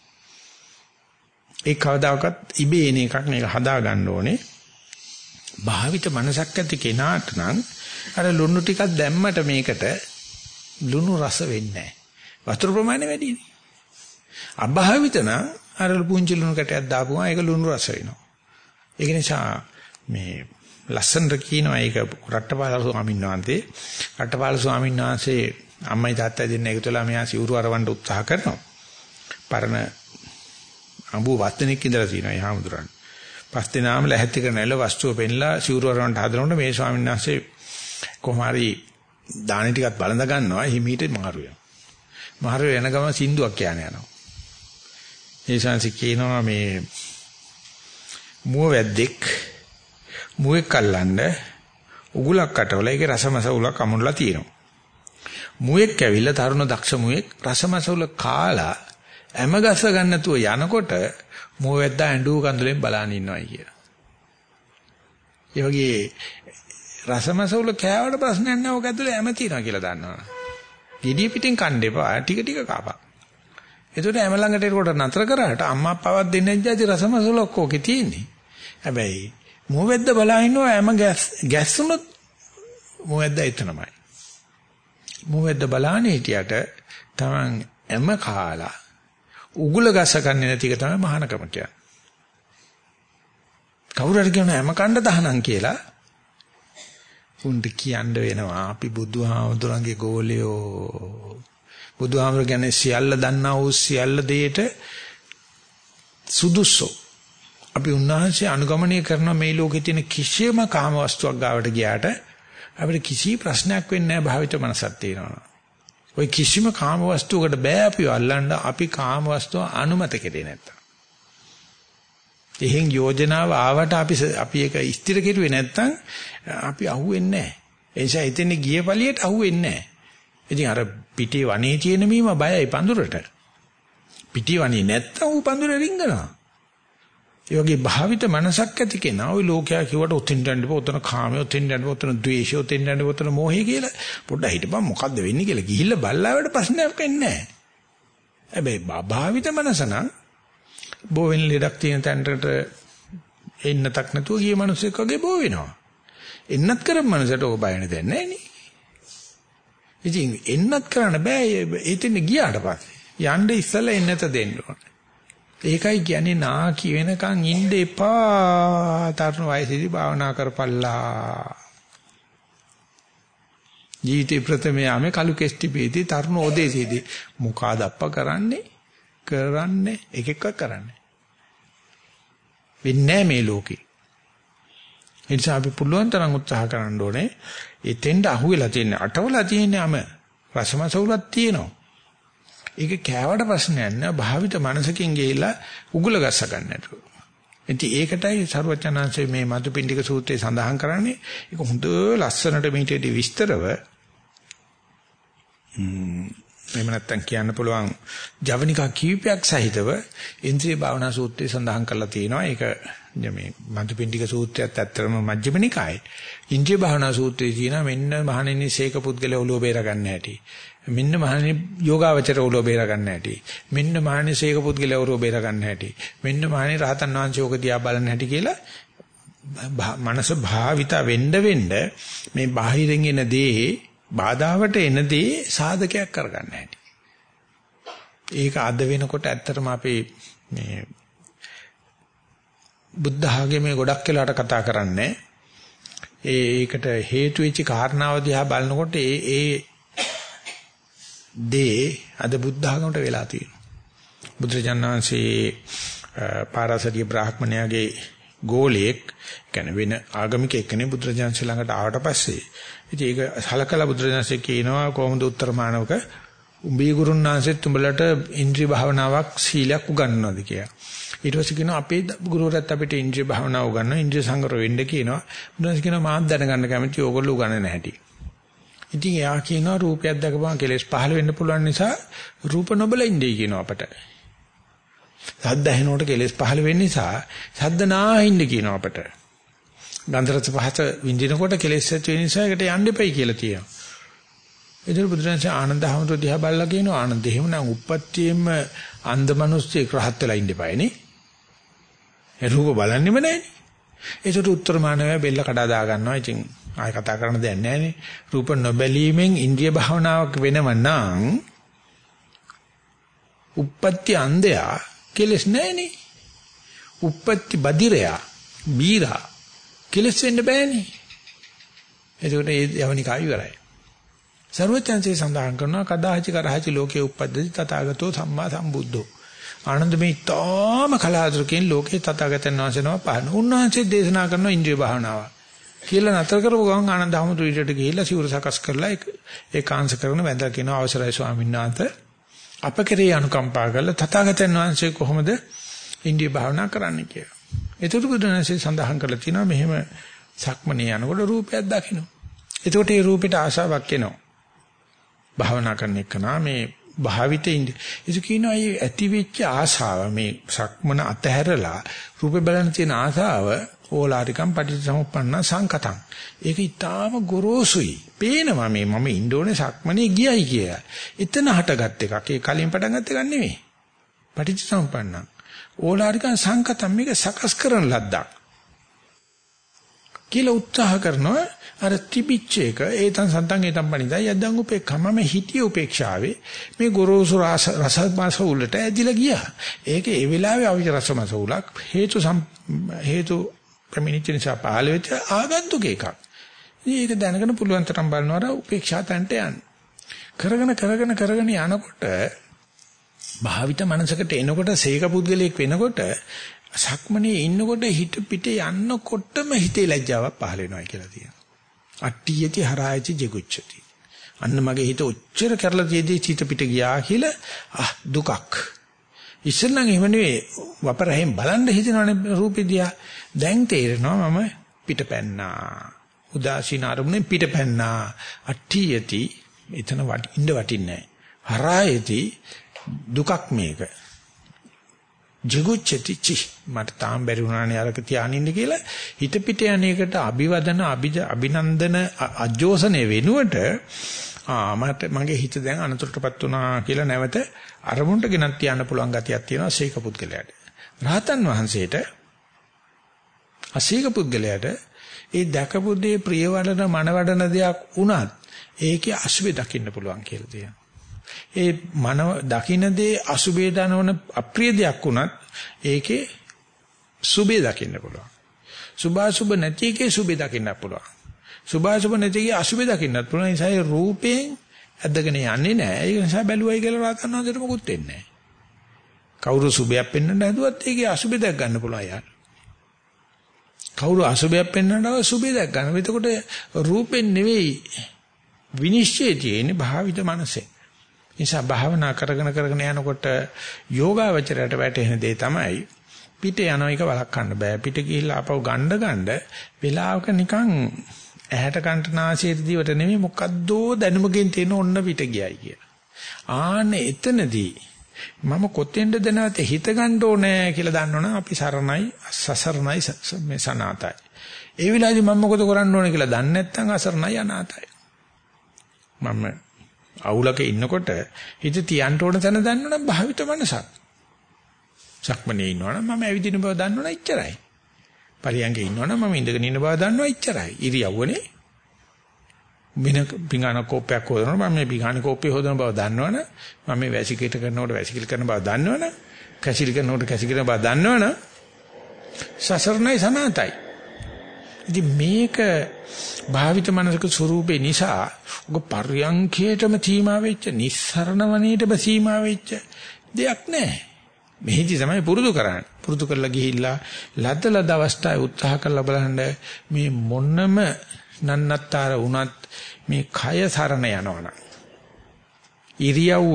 S1: ඒ කවදාකවත් ඉබේ එන එකක් මේක හදා ගන්න ඕනේ. භාවිත මනසක් ඇති කෙනාට නම් අර ලුණු ටිකක් දැම්මට මේකට ලුණු රස වෙන්නේ නැහැ. වතුර ප්‍රමාණය වැඩිනේ. අභාවිත නම් අර පුංචි ලුණු කැටයක් දාපුවා ඒක ලුණු රස වෙනවා. ඒක නිසා මේ ලස්සනට කියනවා ඒක රට්ටපාල ස්වාමීන් වහන්සේ. රට්ටපාල ස්වාමීන් වහන්සේ අම්මයි තාත්තයි දෙන්න එකතුලා මෙයා සිවුරු අරවන්න උත්සාහ කරනවා. පරණ අඹු වස්තනෙක් ඉඳලා තියෙනවා ඒ හාමුදුරන්. පස් දිනාම ලැහැත්ති කරනයිල වස්තුව පෙන්නලා සිවුරු අරවන්න හදනකොට මේ ස්වාමීන් වහන්සේ කොහොම හරි දානි ටිකක් බලඳ ගන්නවා හිමීට මාරු වෙනවා. මාරු වෙන ගම සින්දුවක් කියන යනවා. ඒ ශාන්සි කියනවා මේ මුව වැද්දෙක් මුවෙක් අල්ලන්න උගුලක් අටවල ඒකේ රසමසවුල කමුණලා තියෙනවා. මුවෙක් ඇවිල්ලා තරුණ දක්ෂ මුවෙක් රසමසවුල කාලා හැම ගස ගන්න නැතුව යනකොට මුව වැද්දා ඇඬු කඳුලෙන් බලන් ඉන්නවයි කියලා. ඒ වගේ රසමසවුල කෑවට ප්‍රශ්නයක් නැහැ. ඔක ඇතුලේ හැම තියනවා කියලා දන්නවා. gediya pitin කන්න එපා. ටික ටික කාපා. ඒකට හැම ළඟට ඒකට නතර කරාට අම්මා අප්පාවත් දෙන්නේ නැති රසමසවුල ඔක්කොගේ තියෙන්නේ. හැබැයි මොවැද්ද බලා ඉන්නවා හැම ගැස්සුනොත් මොවැද්ද එතනමයි. මොවැද්ද බලානේ හිටියට තමන් හැම කාලා උගුල ගස ගන්න නැති එක තමයි මහානකම කියන්නේ. කවුරු හරි කියන හැම කණ්ඩ තහනම් කියලා උන්ට කියන්න වෙනවා අපි බුදුහාමුදුරන්ගේ ගෝලියෝ. බුදුහාමුදුර කියන්නේ සියල්ල දන්නා වූ සියල්ල දෙයට සුදුසු. අපි උන්වහන්සේ අනුගමනය කරන මේ ලෝකේ තියෙන කිසියම් කාම වස්තුවක් ගාවට ගියාට අපිට කිසි ප්‍රශ්නයක් වෙන්නේ නැහැ භාවිත මනසක් තියෙනවා. ඔය කිසිම කාම වස්තුවකට බෑ අපි අල්ලන්න අපි කාම වස්තුව අනුමත කෙරේ නැත්තම්. එහෙන් යෝජනාව ආවට අපි ඒක ස්ථිර කෙරුවේ නැත්තම් අපි අහුවෙන්නේ නැහැ. ඒ නිසා එතන ගිය පළියට අහුවෙන්නේ නැහැ. ඉතින් අර පිටේ වනේ තියෙන මීම බයයි පඳුරට. පිටේ වනේ නැත්තම් ඌ පඳුර රිංගනවා. ඒ වගේ භාවිත මනසක් ඇති කෙනා ওই ලෝකයා කිව්වට උතින් යන්න බෑ, උතන කාමයේ උතින් යන්න බෑ, උතන ද්වේෂය උතින් යන්න බෑ, උතන මෝහය කියලා පොඩ්ඩක් හිටපන් මොකද්ද වෙන්නේ කියලා ගිහිල්ලා බල්ලාවට ප්‍රශ්නයක් වෙන්නේ නැහැ. හැබැයි භාවිත මනස නම් බෝවෙන් ලෙඩක් තියෙන තැනකට එන්නතක් නැතුව ගිය මිනිස්සෙක් වගේ බෝ වෙනවා. එන්නත් කරපු මනසට ඕක බය නැදන්නේ නැහැ නේ. ඉතින් එන්නත් කරන්න බෑ එතෙන් ගියාට පස්සේ යන්න ඉස්සලා එන්නත දෙන්න ඕනේ. ඒකයි කියන්නේ නාකි වෙනකන් ඉන්න එපා. තරුණ වයසේදී භාවනා කරපල්ලා. ජීවිතේ ප්‍රථම යාමේ කලු කෙස්ටි පීති තරුණ ඕදේසේදී මොකද අප්ප කරන්නේ එක එකක් කරන්නේ. වෙන්නේ මේ ලෝකේ. ඒ නිසා අපි පුළුවන් තරම් උත්සාහ කරන්න ඕනේ. එතෙන්ට අහුවෙලා තියෙන අටවලා තියෙනම රසමසවුලක් තියෙනවා. ඒක කෑවට ප්‍රශ්නයක් නෑ. භාවිත මනසකින් ගිහිලා උගුල ගස්ස ගන්න නෑතුව. ඉතින් ඒකටයි සරුවචනාංශයේ මේ මදුපිණ්ඩික සූත්‍රයේ සඳහන් කරන්නේ. ඒක හොඳ ලස්සනට මේටදී විස්තරව එහෙම නැත්තම් කියන්න පුළුවන් ජවනිකා කීපයක් සහිතව ඉන්ද්‍රිය භාවනා සූත්‍රයේ සඳහන් කරලා තියෙනවා. ඒක මේ මදුපිණ්ඩික සූත්‍රයත් ඇත්තටම මජ්ක්‍ධිම නිකායේ. ඉන්ද්‍රිය භාවනා සූත්‍රයේ තියෙනවා මෙන්න මහණෙනි සීක පුද්ගලයා ඔළුව බේර ගන්න හැටි. මෙන්න මහණෙනි යෝගාවචර ඔළුව බේර ගන්න හැටි. මෙන්න මහණෙනි සීක පුද්ගලයා ඔළුව බේර ගන්න හැටි. මෙන්න මහණෙනි රහතන් වහන්සේ ඔක දිහා බලන්න හැටි කියලා මනස භාවිත වෙන්න මේ බාහිරින් එන දේ බාධාවට එන දේ සාධකයක් කරගන්න හැටි. ඒක අද වෙනකොට ඇත්තටම අපි මේ බුද්ධ ආගමේ ගොඩක් වෙලාට කතා කරන්නේ ඒකට හේතු වෙච්ච කාරණාව දිහා බලනකොට ඒ දේ අද බුද්ධ ආගමට වෙලා තියෙනවා. බුදුරජාණන්සේ පාරාසරිය බ්‍රාහ්මණයාගේ ගෝලයක් කියන්නේ වෙන ආගමිකයෙක් කෙනෙක් බුදුරජාණන්සේ ළඟට ආවට පස්සේ ඉතින් ඒක සලකලා බුදුරජාණන්සේ කියනවා කොහොමද උත්තර මානවක උඹේ ගුරුන්වහන්සේත් උඹලට ඉන්ද්‍රිය භාවනාවක් සීලයක් උගන්වනවාද කියලා. ඊට පස්සේ කියනවා අපේ ගුරුවරයාත් අපිට ඉන්ද්‍රිය භාවනාව උගන්වනවා ඉන්ද්‍රිය සංවර වෙන්න කියනවා. බුදුරජාණන් කියනවා මාත් දැනගන්න කැමතියි ඕගොල්ලෝ උගන්වන්නේ නැහැටි. ඉතින් එයා කියනවා රූපයක් දැකපුවම කෙලෙස් පහළ වෙන්න පුළුවන් නිසා රූප නොබල ඉන්නේ කියනවා අපට. සද්ද ඇහෙනකොට කෙලෙස් පහළ වෙන්න නිසා සද්ද නාහින්න කියනවා අපට. ගන්ධ රස පහස විඳිනකොට කෙලෙස් ඇති වෙන නිසා ඒකට යන්න එපයි කියලා තියෙනවා. ඒතර බුදුරජාණන් ආනන්ද හැමෝටම දිහා බලලා කියනවා ආනන්ද එහෙමනම් උප්පත්තියෙම අන්ධ මිනිස්සෙක් රහත් වෙලා ඉන්න එපායි නේ. ඒ රූප බලන්නෙම නැහැනේ. ඒකට උත්තර මානවය බෙල්ල කඩා දා ගන්නවා. ඉතින් ආයෙ කතා කරන්න දෙයක් නැහැනේ. රූප නොබැලීමෙන් ඉන්ද්‍රිය භාවනාවක් වෙනව නම් උප්පත්ති අන්ධයා කෙලස් නැහැනේ. උප්පත්ති බදිරයා බීරා කෙලස් වෙන්න බෑනේ. ඒකට ඒ යවනිකා ඉවරයි. සර්වඥාන්සේ සඳහන් කරනවා කදාචි කරහචි ලෝකේ උප්පද්දති තථාගතෝ සම්මා සම්බුද්ධෝ. ආනන්ද මේ තාම කලාතුරකින් ලෝකේ තථාගතයන් වහන්සේනම පහන. උන්වහන්සේ දේශනා කරන ඉන්ද්‍රිය භාවනාව කියලා නතර කරපු ගමන් ආනන්ද හැමෝට ඊටට ගිහිල්ලා සිවුර සකස් කරලා ඒකාංශ කරන වැඳලා කියනවා අවසරයි ස්වාමීන් වහන්සේ අප කෙරේ අනුකම්පා කරලා තථාගතයන් වහන්සේ කොහොමද ඉන්ද්‍රිය භාවනා කරන්න කියලා. ඒතර බුදුන්සේ සඳහන් කරලා තිනවා මෙහෙම සක්මනේ යනකොට රූපයක් දකින්න. එතකොට ඒ රූපෙට ආශාවක් එනවා. භාවනා කරන එක මේ භාවිතේ ඉඳ. ඒක කියනවා මේ ඇති වෙච්ච ආශාව මේ සක්මන අතහැරලා රූපේ බලන තියෙන ආශාව ඕලාරිකම් පටිච්චසමුප්පන්න සංකතං. ඒක ඊටාම ගොරෝසුයි. පේනවා මේ මම ඉන්ඩෝනේ සක්මනේ ගියයි කියලා. එතන හටගත් එකක්. ඒ කලින් පටන් ගත්ත එකක් නෙමෙයි. පටිච්චසමුප්පන්න. ඕලාරිකම් සංකතං මේක සකස් කරන ලද්දක්. කියලා උත්සාහ කරනවා අර තිබිච්ච එක ඒතන් සන්තන් ඒතන් පණිදා යද්දන් උපේක්ෂම හිතිය උපේක්ෂාවේ මේ ගොරෝසු රසමාස උලට ඇදිලා ගියා. ඒක ඒ වෙලාවේ අවිජ රසමාස උලක් හේතු ප්‍රමිනිච්ච නිසා පහළ වෙච්ච ආගන්තුක එකක්. මේක දැනගෙන පුළුවන් තරම් බලනවා උපේක්ෂා තන්ට යන්න. කරගෙන යනකොට භාවිත මනසකට එනකොට සීක පුද්ගලයෙක් වෙනකොට සක්මනේ ඉන්නකොට හිත පිට යන්නකොටම හිතේ ලැජ්ජාවක් පහළ වෙනවා කියලා තියෙනවා. අට්ඨියති හරායති ජිගුච්ඡති. අන්න මගේ හිත ඔච්චර කරලා තියෙද්දි හිත පිට ගියා කියලා දුකක්. ඉස්සෙල්ලා එහෙම නෙවෙයි වපරහෙන් බලන්න හිතනවනේ රූපෙ දිහා. දැන් තේරෙනවා මම පිටපැන්නා. උදාසීන අරමුණෙන් පිටපැන්නා. අට්ඨියති එතන ඉන්න වටින්නේ නැහැ. හරායති දුකක් මේක. ජිගුච්ඡති චි මට තාම බැරි වුණානේ අරක තියානින්න කියලා හිත පිට යන්නේකට අභිවදන අභිනන්දන අජෝසනේ වෙනුවට මගේ හිත දැන් අනතුරටපත් වුණා කියලා නැවත අරමුණට ගෙනත් තියන්න පුළුවන් ගතියක් තියෙනවා සීක පුද්ගලයාට. රහතන් වහන්සේට අසීක පුද්ගලයාට ඒ දැකපු දේ ප්‍රිය වඩන මන වඩන දෙයක් වුණත් ඒකේ අසුබේ දකින්න පුළුවන් කියලා තියෙනවා. ඒ මන දකින්න දේ අසුබේ දනවන අප්‍රිය දෙයක් වුණත් ඒකේ සුබේ දකින්න පුළුවන්. සුභාසුබ නැති එකේ සුබේ දකින්න පුළුවන්. සුභාසුබ නැති එකේ අසුබේ දකින්නත් පුළුවන්. ඒ නිසා රූපයෙන් ඇදගෙන යන්නේ නැහැ. ඒ නිසා බැලුවයි කියලා රහතන් වහන්සේට මොකුත් වෙන්නේ නැහැ. කවුරු සුබයක් පෙන්වන්න හැදුවත් ඒකේ අසුබේ දැක් ගන්න පුළුවන් යාර. කවුරු අසුබයක් පෙන්වන්නව සුබේ දැක් ගන්න. එතකොට රූපෙන් නෙවෙයි විනිශ්චය තියෙන්නේ භාවිත මනසේ. නිසා භාවනා කරගෙන යනකොට යෝගාවචරයට වැටෙන දේ තමයි පිට යන එක වළක්වන්න බෑ. පිට ගිහිල්ලා ආපහු ගන්න වෙලාවක නිකන් ඇහැට කන්ට නාසයට දිවට නෙමෙයි මොකද්දෝ දැනුමකින් තියෙන ඔන්න පිට ගියයි කියලා. ආන්නේ එතනදී මම කොතෙන්ද දැනවත හිත ගන්න ඕනේ කියලා දන්නවනම් අපි සරණයි සසරණයි මේ සනාතයි. ඒ විලාදී මම මොකද කරන්න ඕනේ කියලා දන්නේ නැත්නම් අසරණයි අනාතයි. මම අවුලක ඉන්නකොට හිත තියන්න ඕන තැන දන්නවනම් භාවිත මනසක්. සක්මනේ ඉන්නවනම් මම ඇවිදින බව දන්නවනම් එච්චරයි. පරියංගේ ඉන්නවනම් මම ඉඳගෙන ඉන්න බව දන්නවා එච්චරයි. ඉරියව්වනේ. පිඟාන කෝපයක් හොදනවා මම මේ පිඟාන කෝපේ හොදන බව දන්නවනම් මම මේ වැසිකිලි කරනකොට වැසිකිලි කරන බව දන්නවනම් කැසිලි කරනකොට කැසිලි කරන බව දන්නවනම් සසරණයි සනාතයි. ඉතින් මේක භාවිත මනසක ස්වරූපේ නිසා ඔක පර්යංකේටම සීමා වෙච්ච නිස්සරණ වනේටම සීමා වෙච්ච දෙයක් නැහැ. මෙහිදී තමයි පුරුදු කරන්නේ. පුරුදු කරලා ගිහිල්ලා ලද්දලද අවස්ථාවේ උත්සාහ කරලා බලන්න මේ මොන්නම නන්නත්තර වුණත් මේ කය සරණ යනවනම් ඉරියව්ව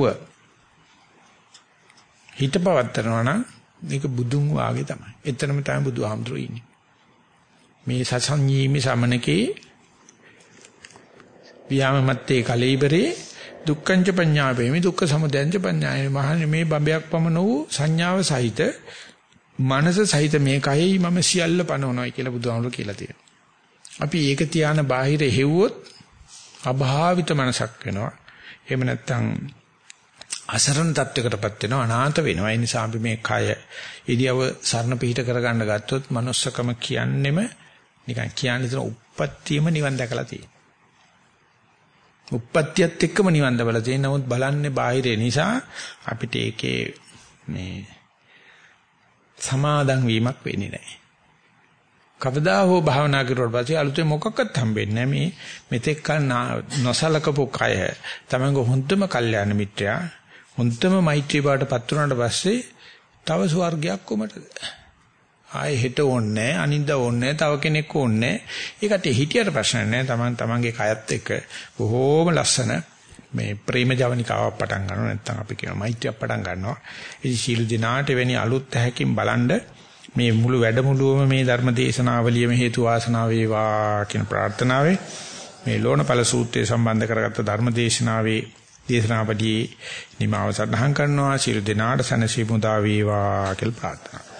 S1: හිත පවත්තරනවා නම් මේක බුදුන් වාගේ තමයි. එතරම් තමයි බුදුහාමුදුරුවෝ ඉන්නේ. මේ සසංජීමි සමනකේ වියාමමත්තේ කලීබරේ දුක්ඛංච පඤ්ඤාපේමි දුක්ඛ සමුදයංච පඤ්ඤායමි මහන්නේ මේ බඹයක් පමන වූ සංඥාව සහිත මනස සහිත මේ කයෙහි මම සියල්ල පනවනවායි කියලා බුදුහාමුදුරුවෝ කියලා තියෙනවා. අපි ඒක තියාන බාහිර හෙව්වොත් අභාවිත මනසක් වෙනවා. එහෙම නැත්නම් අසරණ තත්වයකටපත් වෙනවා අනාථ වෙනවා. ඒ නිසා අපි මේ කය ඉදියව සරණ පිහිට කරගන්න ගත්තොත් manussකම කියන්නෙම නිකන් කියන්නේ තන උප්පත්තියම නිවන් දැකලා තියෙනවා. උප්පත්තියත් එක්කම නිවන් දැකලා තියෙන නමුත් බලන්නේ බාහිරේ නිසා අපිට ඒකේ මේ සමාදන් වීමක් වෙන්නේ නැහැ. කවදා හෝ භාවනා කරුවාට පස්සේ අලුතෙන් මොකක්වත් හම්බෙන්නේ නැහැ. මේ මෙතෙක් කල නොසලකපු කය තමංග හොඳම කල්යාණ මිත්‍යා හොඳම මෛත්‍රී බවට පත් වුණාට පස්සේ තව ස්වර්ගයක් කොමටද? ආයේ හිත ඕනේ අනිද්දා ඕනේ තව කෙනෙක් ඕනේ. ඒකට හිතියට ප්‍රශ්න නැහැ. තමන්ගේ කයත් එක්ක බොහෝම ලස්සන මේ ප්‍රේම ජවනිකාවක් පටන් ගන්නවා. නැත්නම් අපි කියනවා මෛත්‍රියක් පටන් ගන්නවා. ඉතින් සීල දිනාට වෙනි අලුත් ඇහැකින් බලන්ඩ මේ මුළු වැඩමුළුවම මේ ධර්ම දේශනාවලියම හේතු වාසනා වේවා කියන ප්‍රාර්ථනාවෙන් මේ ලෝණපල සූත්‍රය සම්බන්ධ කරගත්ත ධර්ම දේශනාවේ දේශනාවදී නිමාව සටහන් කරනවා. සීල දිනාට සනසි මුදා වේවා කියලා ප්‍රාර්ථනා